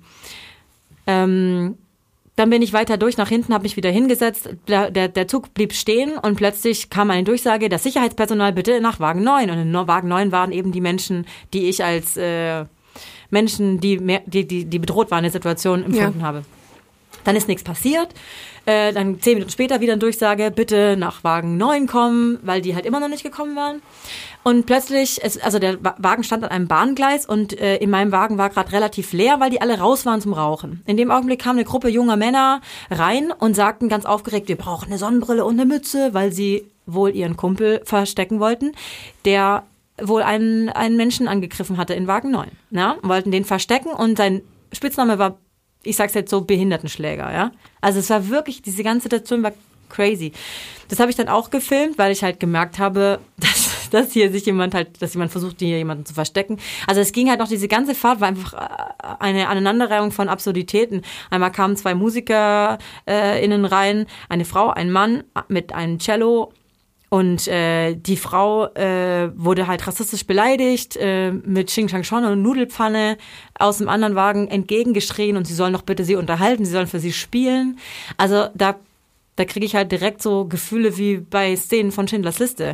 Speaker 2: Ähm, dann bin ich weiter durch nach hinten, habe mich wieder hingesetzt. Der, der, der Zug blieb stehen und plötzlich kam eine Durchsage, das Sicherheitspersonal bitte nach Wagen neun. Und in Wagen neun waren eben die Menschen, die ich als äh, Menschen, die, mehr, die, die, die bedroht waren in der Situation, empfunden ja. habe. Dann ist nichts passiert. Äh, dann zehn Minuten später wieder eine Durchsage, bitte nach Wagen neun kommen, weil die halt immer noch nicht gekommen waren. Und plötzlich, es, also der Wagen stand an einem Bahngleis und äh, in meinem Wagen war gerade relativ leer, weil die alle raus waren zum Rauchen. In dem Augenblick kam eine Gruppe junger Männer rein und sagten ganz aufgeregt, wir brauchen eine Sonnenbrille und eine Mütze, weil sie wohl ihren Kumpel verstecken wollten, der wohl einen, einen Menschen angegriffen hatte in Wagen neun. Ja? Wollten den verstecken und sein Spitzname war, ich sag's jetzt so, Behindertenschläger. Ja? Also es war wirklich, diese ganze Situation war crazy. Das habe ich dann auch gefilmt, weil ich halt gemerkt habe, dass, dass hier sich jemand halt, dass jemand versucht, hier jemanden zu verstecken. Also es ging halt noch, diese ganze Fahrt war einfach eine Aneinanderreihung von Absurditäten. Einmal kamen zwei Musiker äh, innen rein, eine Frau, ein Mann mit einem Cello. Und äh, die Frau äh, wurde halt rassistisch beleidigt, äh, mit Xing Shang Shon und Nudelpfanne aus dem anderen Wagen entgegengeschrien und sie sollen doch bitte sie unterhalten, sie sollen für sie spielen. Also da, da kriege ich halt direkt so Gefühle wie bei Szenen von Schindlers Liste.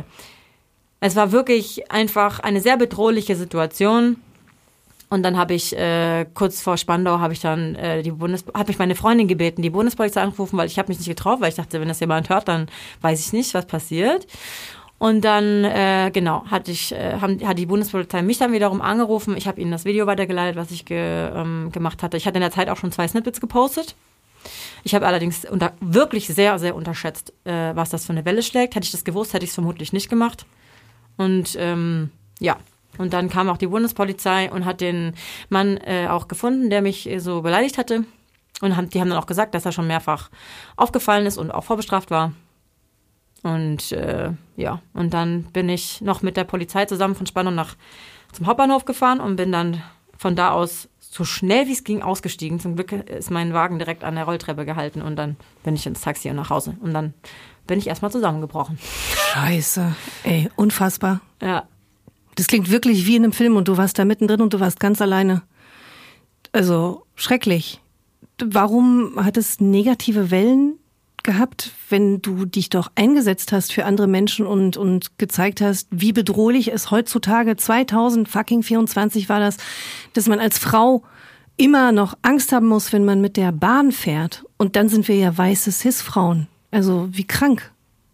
Speaker 2: Es war wirklich einfach eine sehr bedrohliche Situation. Und dann habe ich äh, kurz vor Spandau habe ich dann äh, die Bundes habe ich meine Freundin gebeten, die Bundespolizei angerufen, weil ich habe mich nicht getraut, weil ich dachte, wenn das jemand hört, dann weiß ich nicht, was passiert. Und dann äh, genau hatte ich äh, haben, hat die Bundespolizei mich dann wiederum angerufen. Ich habe ihnen das Video weitergeleitet, was ich ge, ähm, gemacht hatte. Ich hatte in der Zeit auch schon zwei Snippets gepostet. Ich habe allerdings unter, wirklich sehr sehr unterschätzt, äh, was das für eine Welle schlägt. Hätte ich das gewusst, hätte ich es vermutlich nicht gemacht. Und ähm, ja. Und dann kam auch die Bundespolizei und hat den Mann äh, auch gefunden, der mich äh, so beleidigt hatte. Und haben, die haben dann auch gesagt, dass er schon mehrfach aufgefallen ist und auch vorbestraft war. Und äh, ja, und dann bin ich noch mit der Polizei zusammen von Spandau nach zum Hauptbahnhof gefahren und bin dann von da aus so schnell wie es ging ausgestiegen. Zum Glück ist mein Wagen direkt an der Rolltreppe gehalten und dann bin ich ins Taxi und nach Hause. Und dann bin ich erstmal zusammengebrochen.
Speaker 3: Scheiße, ey, unfassbar.
Speaker 2: Ja.
Speaker 3: Das klingt wirklich wie in einem Film und du warst da mittendrin und du warst ganz alleine. Also schrecklich. Warum hat es negative Wellen gehabt, wenn du dich doch eingesetzt hast für andere Menschen und und gezeigt hast, wie bedrohlich es heutzutage zweitausendvierundzwanzig war das, dass man als Frau immer noch Angst haben muss, wenn man mit der Bahn fährt. Und dann sind wir ja weiße Cis-Frauen. Also wie krank.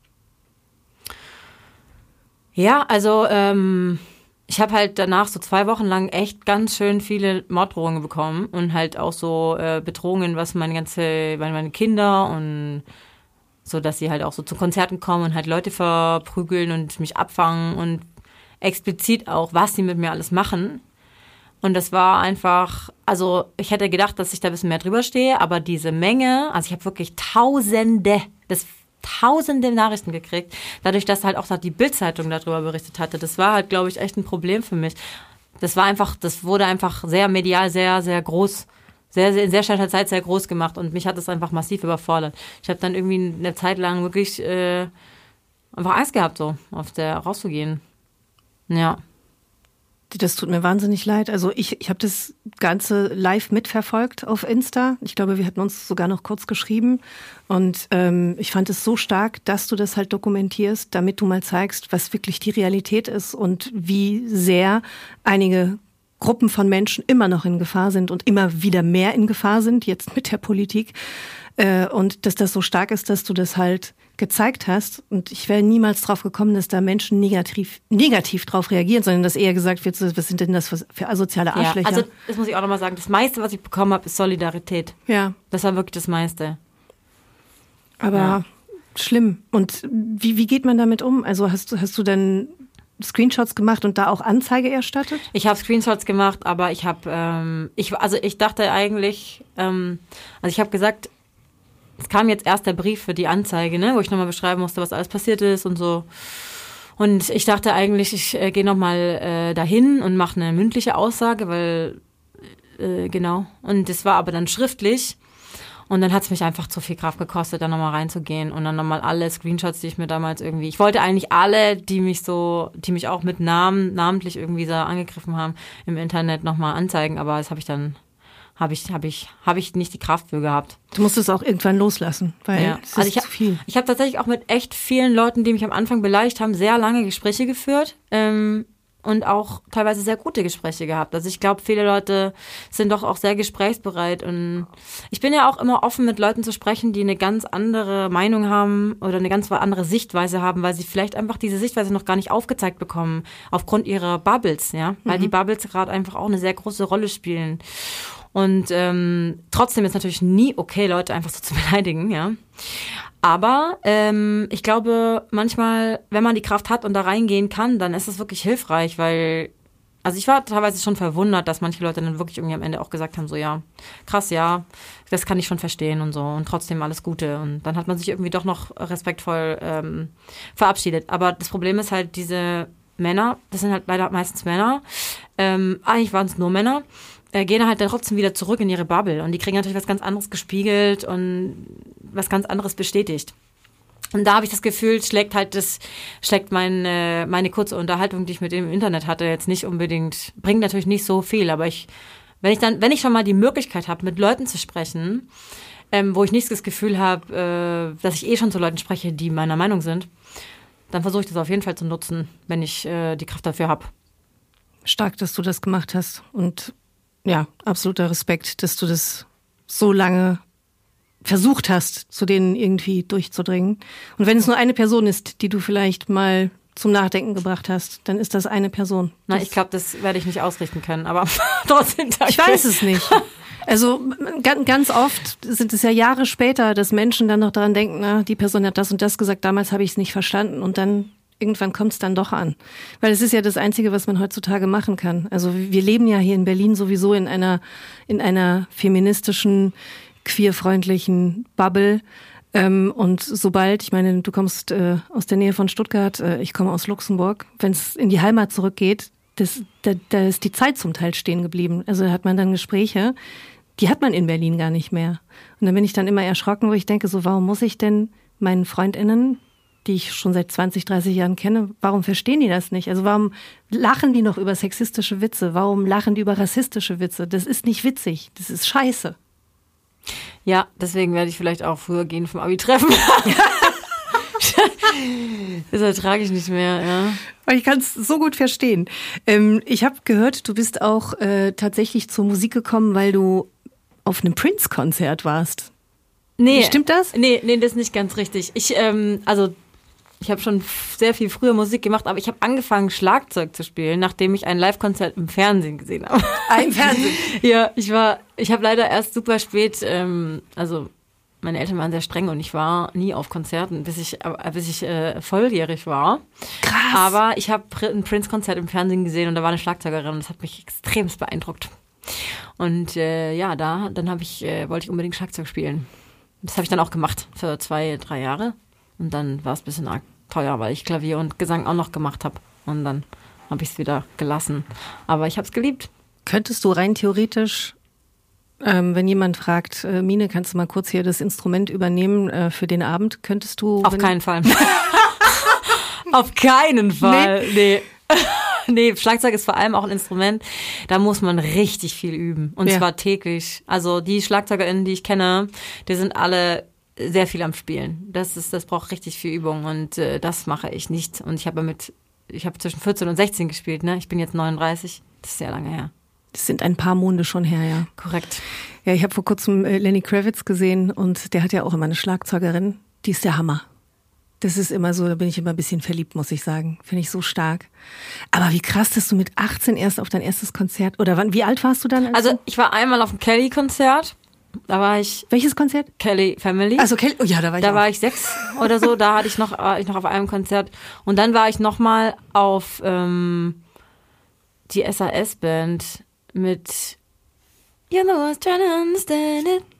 Speaker 2: Ja, also ähm, ich habe halt danach so zwei Wochen lang echt ganz schön viele Morddrohungen bekommen und halt auch so äh, Bedrohungen, was meine ganze, meine, meine Kinder und so, dass sie halt auch so zu Konzerten kommen und halt Leute verprügeln und mich abfangen und explizit auch, was sie mit mir alles machen. Und das war einfach, also ich hätte gedacht, dass ich da ein bisschen mehr drüber stehe, aber diese Menge, also ich habe wirklich Tausende, das Tausende Nachrichten gekriegt, dadurch, dass halt auch die Bild-Zeitung darüber berichtet hatte. Das war halt, glaube ich, echt ein Problem für mich. Das war einfach, das wurde einfach sehr medial, sehr, sehr groß, sehr, sehr in sehr schneller Zeit sehr groß gemacht und mich hat das einfach massiv überfordert. Ich habe dann irgendwie eine Zeit lang wirklich äh, einfach Angst gehabt, so auf der rauszugehen. Ja.
Speaker 3: Das tut mir wahnsinnig leid. Also ich, ich habe das Ganze live mitverfolgt auf Insta. Ich glaube, wir hatten uns sogar noch kurz geschrieben. Und ähm, ich fand es so stark, dass du das halt dokumentierst, damit du mal zeigst, was wirklich die Realität ist und wie sehr einige Gruppen von Menschen immer noch in Gefahr sind und immer wieder mehr in Gefahr sind, jetzt mit der Politik. Äh, und dass das so stark ist, dass du das halt gezeigt hast. Und ich wäre niemals drauf gekommen, dass da Menschen negativ, negativ drauf reagieren, sondern dass eher gesagt wird, was sind denn das für, für asoziale Arschlöcher?
Speaker 2: Ja, also das muss ich auch nochmal sagen, das meiste, was ich bekommen habe, ist Solidarität.
Speaker 3: Ja.
Speaker 2: Das war wirklich das meiste.
Speaker 3: Aber ja. Schlimm. Und wie, wie geht man damit um? Also hast, hast du dann Screenshots gemacht und da auch Anzeige erstattet?
Speaker 2: Ich habe Screenshots gemacht, aber ich habe, ähm, ich, also ich dachte eigentlich, ähm, also ich habe gesagt, es kam jetzt erst der Brief für die Anzeige, ne, wo ich nochmal beschreiben musste, was alles passiert ist und so. Und ich dachte eigentlich, ich äh, gehe nochmal äh, dahin und mache eine mündliche Aussage, weil, äh, genau. Und das war aber dann schriftlich. Und dann hat es mich einfach zu viel Kraft gekostet, da nochmal reinzugehen und dann nochmal alle Screenshots, die ich mir damals irgendwie, ich wollte eigentlich alle, die mich so, die mich auch mit Namen, namentlich irgendwie so angegriffen haben, im Internet nochmal anzeigen, aber das habe ich dann, habe ich, habe ich, habe ich nicht die Kraft für gehabt.
Speaker 3: Du musst es auch irgendwann loslassen, weil
Speaker 2: ja.
Speaker 3: es ist
Speaker 2: also ich
Speaker 3: zu viel.
Speaker 2: Ich habe tatsächlich auch mit echt vielen Leuten, die mich am Anfang beleidigt haben, sehr lange Gespräche geführt. Ähm, Und auch teilweise sehr gute Gespräche gehabt. Also ich glaube, viele Leute sind doch auch sehr gesprächsbereit. Und ich bin ja auch immer offen, mit Leuten zu sprechen, die eine ganz andere Meinung haben oder eine ganz andere Sichtweise haben, weil sie vielleicht einfach diese Sichtweise noch gar nicht aufgezeigt bekommen, aufgrund ihrer Bubbles, ja. Weil mhm. die Bubbles gerade einfach auch eine sehr große Rolle spielen. Und ähm, trotzdem ist natürlich nie okay, Leute einfach so zu beleidigen, ja. Aber ähm, ich glaube, manchmal, wenn man die Kraft hat und da reingehen kann, dann ist es wirklich hilfreich, weil, also ich war teilweise schon verwundert, dass manche Leute dann wirklich irgendwie am Ende auch gesagt haben, so ja, krass, ja, das kann ich schon verstehen und so und trotzdem alles Gute. Und dann hat man sich irgendwie doch noch respektvoll ähm, verabschiedet. Aber das Problem ist halt, diese Männer, das sind halt leider meistens Männer, ähm, eigentlich waren es nur Männer, äh, gehen halt dann trotzdem wieder zurück in ihre Bubble und die kriegen natürlich was ganz anderes gespiegelt und was ganz anderes bestätigt. Und da habe ich das Gefühl, schlägt halt das, schlägt meine, meine kurze Unterhaltung, die ich mit dem Internet hatte, jetzt nicht unbedingt, bringt natürlich nicht so viel, aber ich, wenn ich dann, wenn ich schon mal die Möglichkeit habe, mit Leuten zu sprechen, ähm, wo ich nicht das Gefühl habe, äh, dass ich eh schon zu Leuten spreche, die meiner Meinung sind, dann versuche ich das auf jeden Fall zu nutzen, wenn ich äh, die Kraft dafür habe.
Speaker 3: Stark, dass du das gemacht hast und ja, absoluter Respekt, dass du das so lange versucht hast, zu denen irgendwie durchzudringen. Und wenn es nur eine Person ist, die du vielleicht mal zum Nachdenken gebracht hast, dann ist das eine Person.
Speaker 2: Na, ich glaube, das werde ich nicht ausrichten können, aber trotzdem danke.
Speaker 3: Ich weiß es nicht. Also ganz oft sind es ja Jahre später, dass Menschen dann noch daran denken, na, die Person hat das und das gesagt, damals habe ich es nicht verstanden und dann irgendwann kommt es dann doch an. Weil es ist ja das Einzige, was man heutzutage machen kann. Also wir leben ja hier in Berlin sowieso in einer, in einer feministischen, queerfreundlichen Bubble. Ähm, und sobald, ich meine, du kommst äh, aus der Nähe von Stuttgart, äh, ich komme aus Luxemburg, wenn es in die Heimat zurückgeht, das, da, da ist die Zeit zum Teil stehen geblieben. Also da hat man dann Gespräche, die hat man in Berlin gar nicht mehr. Und dann bin ich dann immer erschrocken, wo ich denke, so warum muss ich denn meinen FreundInnen, die ich schon seit zwanzig, dreißig Jahren kenne, warum verstehen die das nicht? Also warum lachen die noch über sexistische Witze? Warum lachen die über rassistische Witze? Das ist nicht witzig, das ist scheiße.
Speaker 2: Ja, deswegen werde ich vielleicht auch früher gehen vom Abi-Treffen. Das ertrage ich nicht mehr, ja.
Speaker 3: Weil ich kann es so gut verstehen. Ähm, ich habe gehört, du bist auch äh, tatsächlich zur Musik gekommen, weil du auf einem Prince-Konzert warst.
Speaker 2: Nee.
Speaker 3: Stimmt das?
Speaker 2: Nee, nee, das ist nicht ganz richtig. Ich, ähm, also ich habe schon sehr viel früher Musik gemacht, aber ich habe angefangen, Schlagzeug zu spielen, nachdem ich ein Live-Konzert im Fernsehen gesehen habe.
Speaker 3: Ah, im Fernsehen?
Speaker 2: Ja, ich war, ich habe leider erst super spät, ähm, also meine Eltern waren sehr streng und ich war nie auf Konzerten, bis ich, äh, bis ich äh, volljährig war.
Speaker 3: Krass.
Speaker 2: Aber ich habe ein Prince-Konzert im Fernsehen gesehen und da war eine Schlagzeugerin und das hat mich extremst beeindruckt. Und äh, ja, da, dann habe ich, äh, wollte ich unbedingt Schlagzeug spielen. Das habe ich dann auch gemacht für zwei, drei Jahre. Und dann war es ein bisschen arg teuer, weil ich Klavier und Gesang auch noch gemacht habe. Und dann habe ich es wieder gelassen. Aber ich habe es geliebt.
Speaker 3: Könntest du rein theoretisch, ähm, wenn jemand fragt, äh, Mine, kannst du mal kurz hier das Instrument übernehmen äh, für den Abend, könntest du...
Speaker 2: Auf keinen Fall. Auf keinen Fall. Nee. Nee. Nee, Schlagzeug ist vor allem auch ein Instrument, da muss man richtig viel üben. Und ja. zwar täglich. Also die SchlagzeugerInnen, die ich kenne, die sind alle sehr viel am Spielen. Das ist, das braucht richtig viel Übung und äh, das mache ich nicht. Und ich habe mit, ich habe zwischen vierzehn und sechzehn gespielt, ne? Ich bin jetzt neununddreißig. Das ist sehr lange her.
Speaker 3: Das sind ein paar Monde schon her, ja.
Speaker 2: Korrekt.
Speaker 3: Ja, ich habe vor kurzem äh, Lenny Kravitz gesehen und der hat ja auch immer eine Schlagzeugerin. Die ist der Hammer. Das ist immer so, da bin ich immer ein bisschen verliebt, muss ich sagen. Finde ich so stark. Aber wie krass, dass du mit achtzehn erst auf dein erstes Konzert, oder wann, wie alt warst du dann?
Speaker 2: Also ich war einmal auf dem Kelly-Konzert. Da war ich...
Speaker 3: Welches Konzert?
Speaker 2: Kelly Family.
Speaker 3: Also Kelly, oh ja, da war ich
Speaker 2: Da
Speaker 3: auch.
Speaker 2: war ich sechs oder so, da hatte ich noch, war ich noch auf einem Konzert. Und dann war ich noch mal auf ähm, die S A S-Band mit You know I was trying to understand it.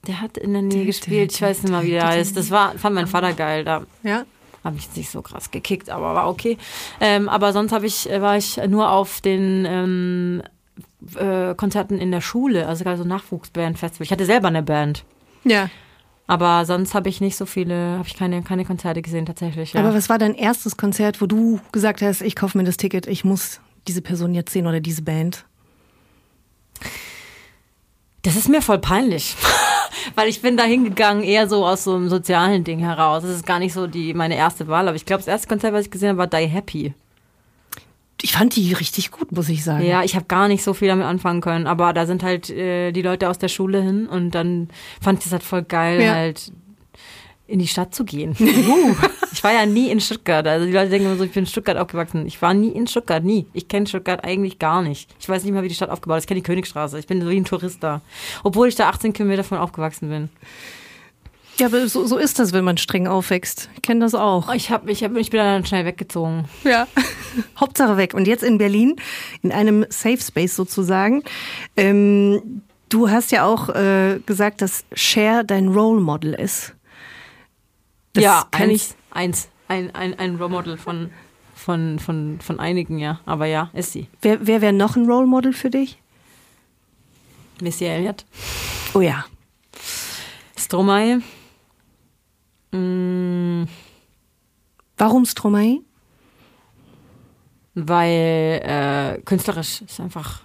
Speaker 2: Der hat in der Nähe gespielt. Ich weiß nicht mal, wie der heißt. Das war, fand mein Vater geil. Da
Speaker 3: Ja.
Speaker 2: habe ich jetzt nicht so krass gekickt, aber war okay. Ähm, aber sonst hab ich, war ich nur auf den ähm, äh, Konzerten in der Schule, also gerade so Nachwuchsbandfestival. Ich hatte selber eine Band.
Speaker 3: Ja.
Speaker 2: Aber sonst habe ich nicht so viele, habe ich keine, keine Konzerte gesehen tatsächlich. Ja.
Speaker 3: Aber was war dein erstes Konzert, wo du gesagt hast, ich kaufe mir das Ticket, ich muss diese Person jetzt sehen oder diese Band?
Speaker 2: Das ist mir voll peinlich. Weil ich bin da hingegangen eher so aus so einem sozialen Ding heraus. Das ist gar nicht so die meine erste Wahl. Aber ich glaube, das erste Konzert, was ich gesehen habe, war Die Happy.
Speaker 3: Ich fand die richtig gut, muss ich sagen.
Speaker 2: Ja, ich habe gar nicht so viel damit anfangen können. Aber da sind halt äh, die Leute aus der Schule hin. Und dann fand ich das halt voll geil,
Speaker 3: Ja.
Speaker 2: halt in die Stadt zu gehen. Uh, ich war ja nie in Stuttgart. Also die Leute denken immer so, ich bin in Stuttgart aufgewachsen. Ich war nie in Stuttgart, nie. Ich kenne Stuttgart eigentlich gar nicht. Ich weiß nicht mal, wie die Stadt aufgebaut ist. Ich kenne die Königstraße. Ich bin so wie ein Tourist da. Obwohl ich da achtzehn Kilometer von aufgewachsen bin.
Speaker 3: Ja, aber so, so ist das, wenn man streng aufwächst. Ich kenne das auch.
Speaker 2: Ich, hab, ich, hab, ich bin dann schnell weggezogen.
Speaker 3: Ja. Hauptsache weg. Und jetzt in Berlin, in einem Safe Space sozusagen. Ähm, du hast ja auch äh, gesagt, dass Cher dein Role Model ist. Das
Speaker 2: ja,
Speaker 3: kann
Speaker 2: eins,
Speaker 3: ich.
Speaker 2: eins. Ein, ein, ein Role Model von, von, von, von einigen, ja. Aber ja, ist sie.
Speaker 3: Wer, wer wäre noch ein Role Model für dich?
Speaker 2: Missy Elliott.
Speaker 3: Oh ja.
Speaker 2: Stromae. Mm,
Speaker 3: Warum Stromae?
Speaker 2: weil äh, künstlerisch ist einfach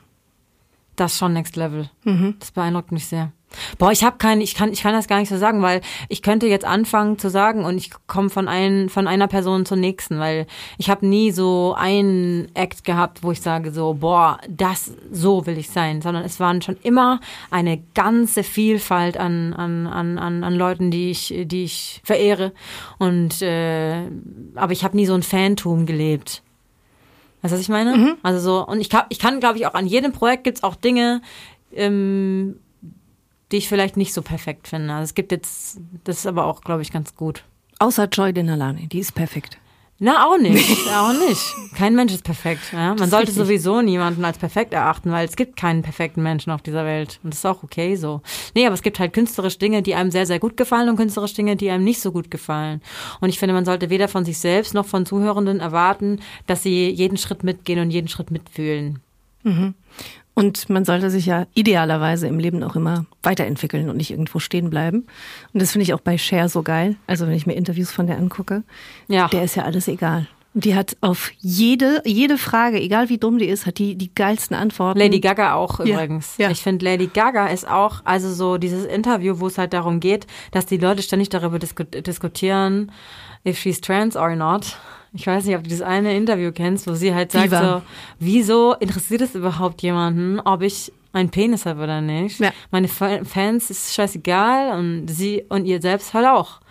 Speaker 2: das schon Next Level.
Speaker 3: Mhm.
Speaker 2: Das beeindruckt mich sehr. Boah, ich habe keinen, ich kann, ich kann das gar nicht so sagen, weil ich könnte jetzt anfangen zu sagen und ich komme von ein, von einer Person zur nächsten, weil ich habe nie so einen Act gehabt, wo ich sage so, boah, das, so will ich sein, sondern es waren schon immer eine ganze Vielfalt an, an, an, an, an Leuten, die ich, die ich verehre und, äh, aber ich habe nie so ein Fantum gelebt. Weißt du, was ich meine?
Speaker 3: Mhm.
Speaker 2: Also so, und ich kann, ich kann, glaube ich, auch an jedem Projekt gibt's auch Dinge, ähm, die ich vielleicht nicht so perfekt finde. Also es gibt jetzt, das ist aber auch, glaube ich, ganz gut.
Speaker 3: Außer Joy Denalani, die ist perfekt.
Speaker 2: Na, auch nicht. auch nicht. Kein Mensch ist perfekt. Ja? Man sollte
Speaker 3: richtig.
Speaker 2: sowieso niemanden als perfekt erachten, weil es gibt keinen perfekten Menschen auf dieser Welt. Und das ist auch okay so. Nee, aber es gibt halt künstlerisch Dinge, die einem sehr, sehr gut gefallen und künstlerisch Dinge, die einem nicht so gut gefallen. Und ich finde, man sollte weder von sich selbst noch von Zuhörenden erwarten, dass sie jeden Schritt mitgehen und jeden Schritt mitfühlen.
Speaker 3: Mhm. Und man sollte sich ja idealerweise im Leben auch immer weiterentwickeln und nicht irgendwo stehen bleiben. Und das finde ich auch bei Cher so geil. Also wenn ich mir Interviews von der angucke,
Speaker 2: Ja.
Speaker 3: der ist ja alles egal. Und die hat auf jede, jede Frage, egal wie dumm die ist, hat die die geilsten Antworten.
Speaker 2: Lady Gaga auch
Speaker 3: Ja,
Speaker 2: übrigens.
Speaker 3: ja.
Speaker 2: Ich finde, Lady Gaga ist auch, also so dieses Interview, wo es halt darum geht, dass die Leute ständig darüber disku- diskutieren, if she's trans or not. Ich weiß nicht, ob du dieses eine Interview kennst, wo sie halt sagt
Speaker 3: Viva.
Speaker 2: so, wieso interessiert es überhaupt jemanden, ob ich einen Penis habe oder nicht?
Speaker 3: Ja.
Speaker 2: Meine Fa- Fans ist scheißegal und sie und ihr selbst halt auch.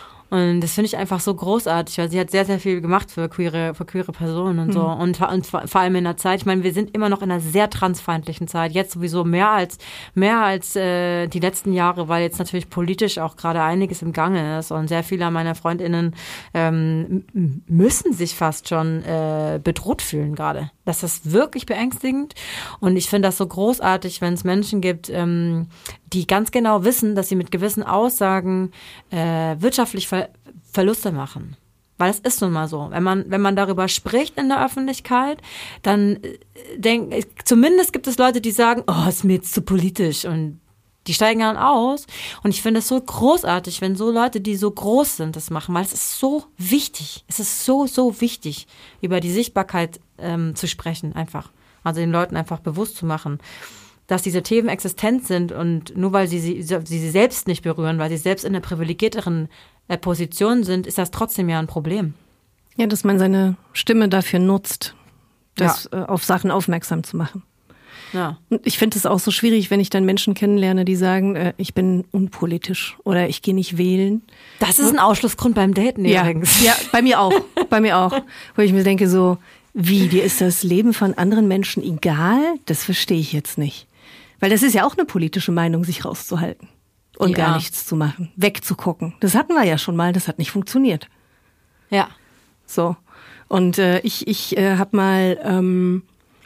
Speaker 2: Und das finde ich einfach so großartig, weil sie hat sehr, sehr viel gemacht für queere, für queere Personen und so. Und, und vor vor allem in der Zeit, ich meine, wir sind immer noch in einer sehr transfeindlichen Zeit. Jetzt sowieso mehr als, mehr als äh, die letzten Jahre, weil jetzt natürlich politisch auch gerade einiges im Gange ist. Und sehr viele meiner FreundInnen ähm, m- müssen sich fast schon äh, bedroht fühlen gerade. Das ist wirklich beängstigend. Und ich finde das so großartig, wenn es Menschen gibt, ähm, die ganz genau wissen, dass sie mit gewissen Aussagen äh, wirtschaftlich Ver Verluste machen. Weil es ist nun mal so. Wenn man, wenn man darüber spricht in der Öffentlichkeit, dann äh, denk, zumindest gibt es Leute, die sagen, oh, ist mir jetzt zu politisch und die steigen dann aus. Und ich finde es so großartig, wenn so Leute, die so groß sind, das machen, weil es ist so wichtig. Es ist so, so wichtig, über die Sichtbarkeit ähm, zu sprechen, einfach. Also den Leuten einfach bewusst zu machen, dass diese Themen existent sind und nur weil sie sie, sie, sie selbst nicht berühren, weil sie selbst in einer privilegierteren äh, Position sind, ist das trotzdem ja ein Problem.
Speaker 3: Ja, dass man seine Stimme dafür nutzt, das äh, auf Sachen aufmerksam zu machen.
Speaker 2: Ja.
Speaker 3: Und ich finde es auch so schwierig, wenn ich dann Menschen kennenlerne, die sagen, äh, ich bin unpolitisch oder ich gehe nicht wählen.
Speaker 2: Das ist ein Ausschlussgrund beim Daten
Speaker 3: Ja,
Speaker 2: übrigens.
Speaker 3: ja, bei mir auch, bei mir auch. Wo ich mir denke so, wie, dir ist das Leben von anderen Menschen egal? Das verstehe ich jetzt nicht. Weil das ist ja auch eine politische Meinung, sich rauszuhalten und
Speaker 2: Ja.
Speaker 3: gar nichts zu machen, wegzugucken. Das hatten wir ja schon mal, das hat nicht funktioniert.
Speaker 2: Ja.
Speaker 3: So. Und äh, ich, ich äh, habe mal ähm,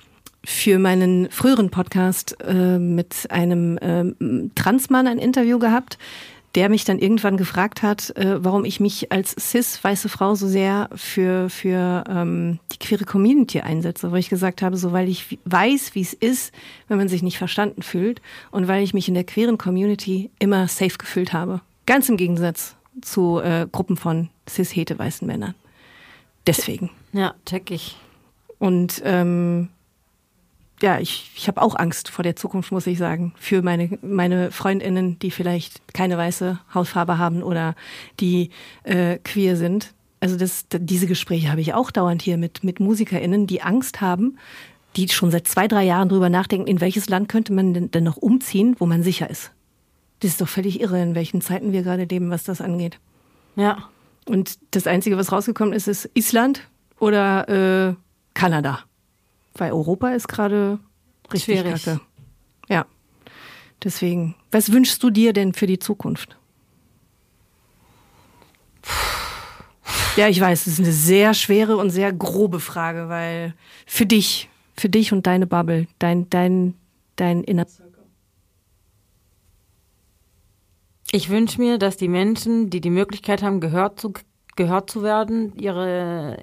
Speaker 3: für meinen früheren Podcast äh, mit einem äh, Transmann ein Interview gehabt, der mich dann irgendwann gefragt hat, äh, warum ich mich als cis-weiße Frau so sehr für, für ähm, die queere Community einsetze. Wo ich gesagt habe, so weil ich weiß, wie es ist, wenn man sich nicht verstanden fühlt und weil ich mich in der queeren Community immer safe gefühlt habe. Ganz im Gegensatz zu äh, Gruppen von cis-hete weißen Männern. Deswegen.
Speaker 2: Ja, check ich.
Speaker 3: Und ähm, ja, ich, ich habe auch Angst vor der Zukunft, muss ich sagen, für meine meine FreundInnen, die vielleicht keine weiße Hautfarbe haben oder die äh, queer sind. Also das, diese Gespräche habe ich auch dauernd hier mit mit MusikerInnen, die Angst haben, die schon seit zwei, drei Jahren drüber nachdenken, in welches Land könnte man denn, denn noch umziehen, wo man sicher ist. Das ist doch völlig irre, in welchen Zeiten wir gerade leben, was das angeht.
Speaker 2: Ja.
Speaker 3: Und das Einzige, was rausgekommen ist, ist Island oder äh, Kanada. Weil Europa ist gerade richtig
Speaker 2: schwierig.
Speaker 3: Kacke. Ja, deswegen. Was wünschst du dir denn für die Zukunft? Ja, ich weiß, es ist eine sehr schwere und sehr grobe Frage, weil für dich, für dich und deine Bubble, dein, dein, dein Inner Circle.
Speaker 2: Ich wünsche mir, dass die Menschen, die die Möglichkeit haben, gehört zu, gehört zu werden, ihre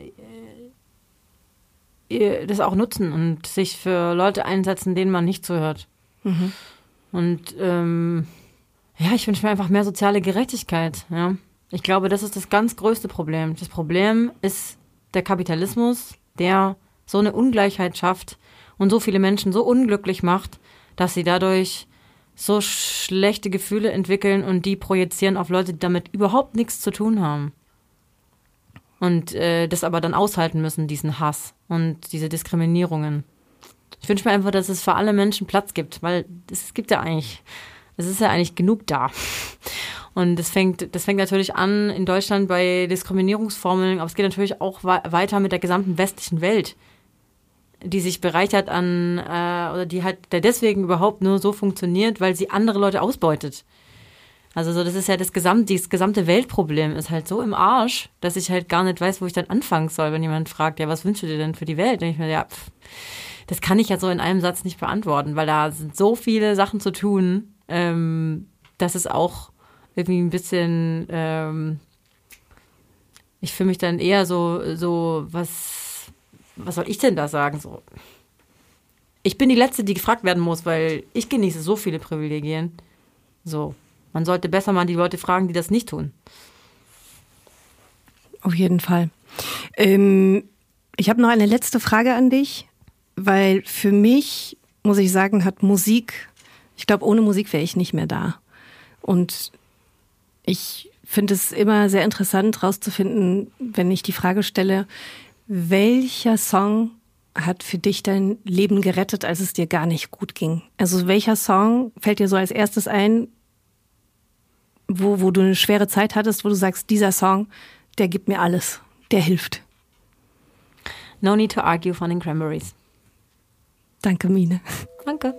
Speaker 2: das auch nutzen und sich für Leute einsetzen, denen man nicht zuhört. Mhm. Und ähm, ja, ich wünsche mir einfach mehr soziale Gerechtigkeit. Ja. Ich glaube, das ist das ganz größte Problem. Das Problem ist der Kapitalismus, der so eine Ungleichheit schafft und so viele Menschen so unglücklich macht, dass sie dadurch so schlechte Gefühle entwickeln und die projizieren auf Leute, die damit überhaupt nichts zu tun haben. Und äh, das aber dann aushalten müssen, diesen Hass und diese Diskriminierungen. Ich wünsche mir einfach, dass es für alle Menschen Platz gibt, weil es gibt ja eigentlich, es ist ja eigentlich genug da. Und das fängt, das fängt natürlich an in Deutschland bei Diskriminierungsformeln, aber es geht natürlich auch weiter mit der gesamten westlichen Welt, die sich bereichert an, äh, oder die halt der deswegen überhaupt nur so funktioniert, weil sie andere Leute ausbeutet. Also so, das ist ja das gesamte, das gesamte Weltproblem ist halt so im Arsch, dass ich halt gar nicht weiß, wo ich dann anfangen soll, wenn jemand fragt, ja, was wünschst du dir denn für die Welt? Und ich mir, ja, pff, das kann ich ja so in einem Satz nicht beantworten, weil da sind so viele Sachen zu tun, ähm, dass es auch irgendwie ein bisschen, ähm, ich fühle mich dann eher so, so, was, was soll ich denn da sagen? So, ich bin die Letzte, die gefragt werden muss, weil ich genieße so viele Privilegien. So. Man sollte besser mal die Leute fragen, die das nicht tun.
Speaker 3: Auf jeden Fall. Ähm, ich habe noch eine letzte Frage an dich, weil für mich, muss ich sagen, hat Musik, ich glaube, ohne Musik wäre ich nicht mehr da. Und ich finde es immer sehr interessant rauszufinden, wenn ich die Frage stelle, welcher Song hat für dich dein Leben gerettet, als es dir gar nicht gut ging? Also welcher Song fällt dir so als erstes ein, Wo, wo du eine schwere Zeit hattest, wo du sagst, dieser Song, der gibt mir alles, der hilft.
Speaker 2: No Need to Argue von den Cranberries.
Speaker 3: Danke, Mine.
Speaker 2: Danke.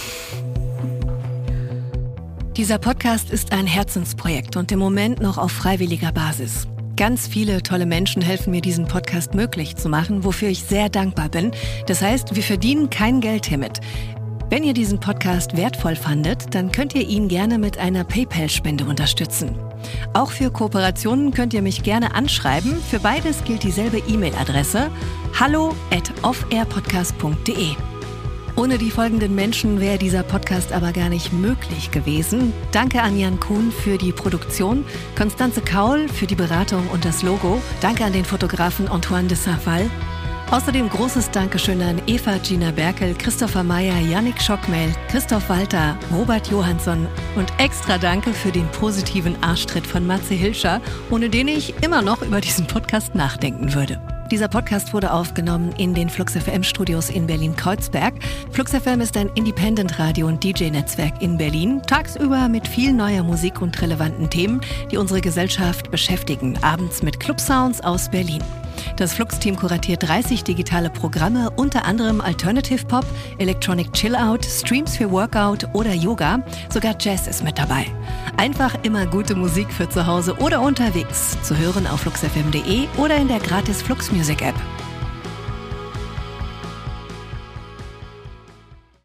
Speaker 1: Dieser Podcast ist ein Herzensprojekt und im Moment noch auf freiwilliger Basis. Ganz viele tolle Menschen helfen mir, diesen Podcast möglich zu machen, wofür ich sehr dankbar bin. Das heißt, wir verdienen kein Geld hiermit. Wenn ihr diesen Podcast wertvoll fandet, dann könnt ihr ihn gerne mit einer PayPal-Spende unterstützen. Auch für Kooperationen könnt ihr mich gerne anschreiben. Für beides gilt dieselbe E-Mail-Adresse: hallo at offairpodcast punkt de. Ohne die folgenden Menschen wäre dieser Podcast aber gar nicht möglich gewesen. Danke an Jan Kuhn für die Produktion, Konstanze Kaul für die Beratung und das Logo. Danke an den Fotografen Antoine de Saint-Val. Außerdem großes Dankeschön an Eva Gina Berkel, Christopher Meyer, Yannick Schockmel, Christoph Walter, Robert Johansson und extra Danke für den positiven Arschtritt von Matze Hilscher, ohne den ich immer noch über diesen Podcast nachdenken würde. Dieser Podcast wurde aufgenommen in den Flux F M Studios in Berlin-Kreuzberg. Flux F M ist ein Independent-Radio- und D J-Netzwerk in Berlin. Tagsüber mit viel neuer Musik und relevanten Themen, die unsere Gesellschaft beschäftigen. Abends mit Club-Sounds aus Berlin. Das Flux-Team kuratiert dreißig digitale Programme, unter anderem Alternative Pop, Electronic Chill-Out, Streams für Workout oder Yoga. Sogar Jazz ist mit dabei. Einfach immer gute Musik für zu Hause oder unterwegs. Zu hören auf flux f m punkt de oder in der gratis Flux Music App.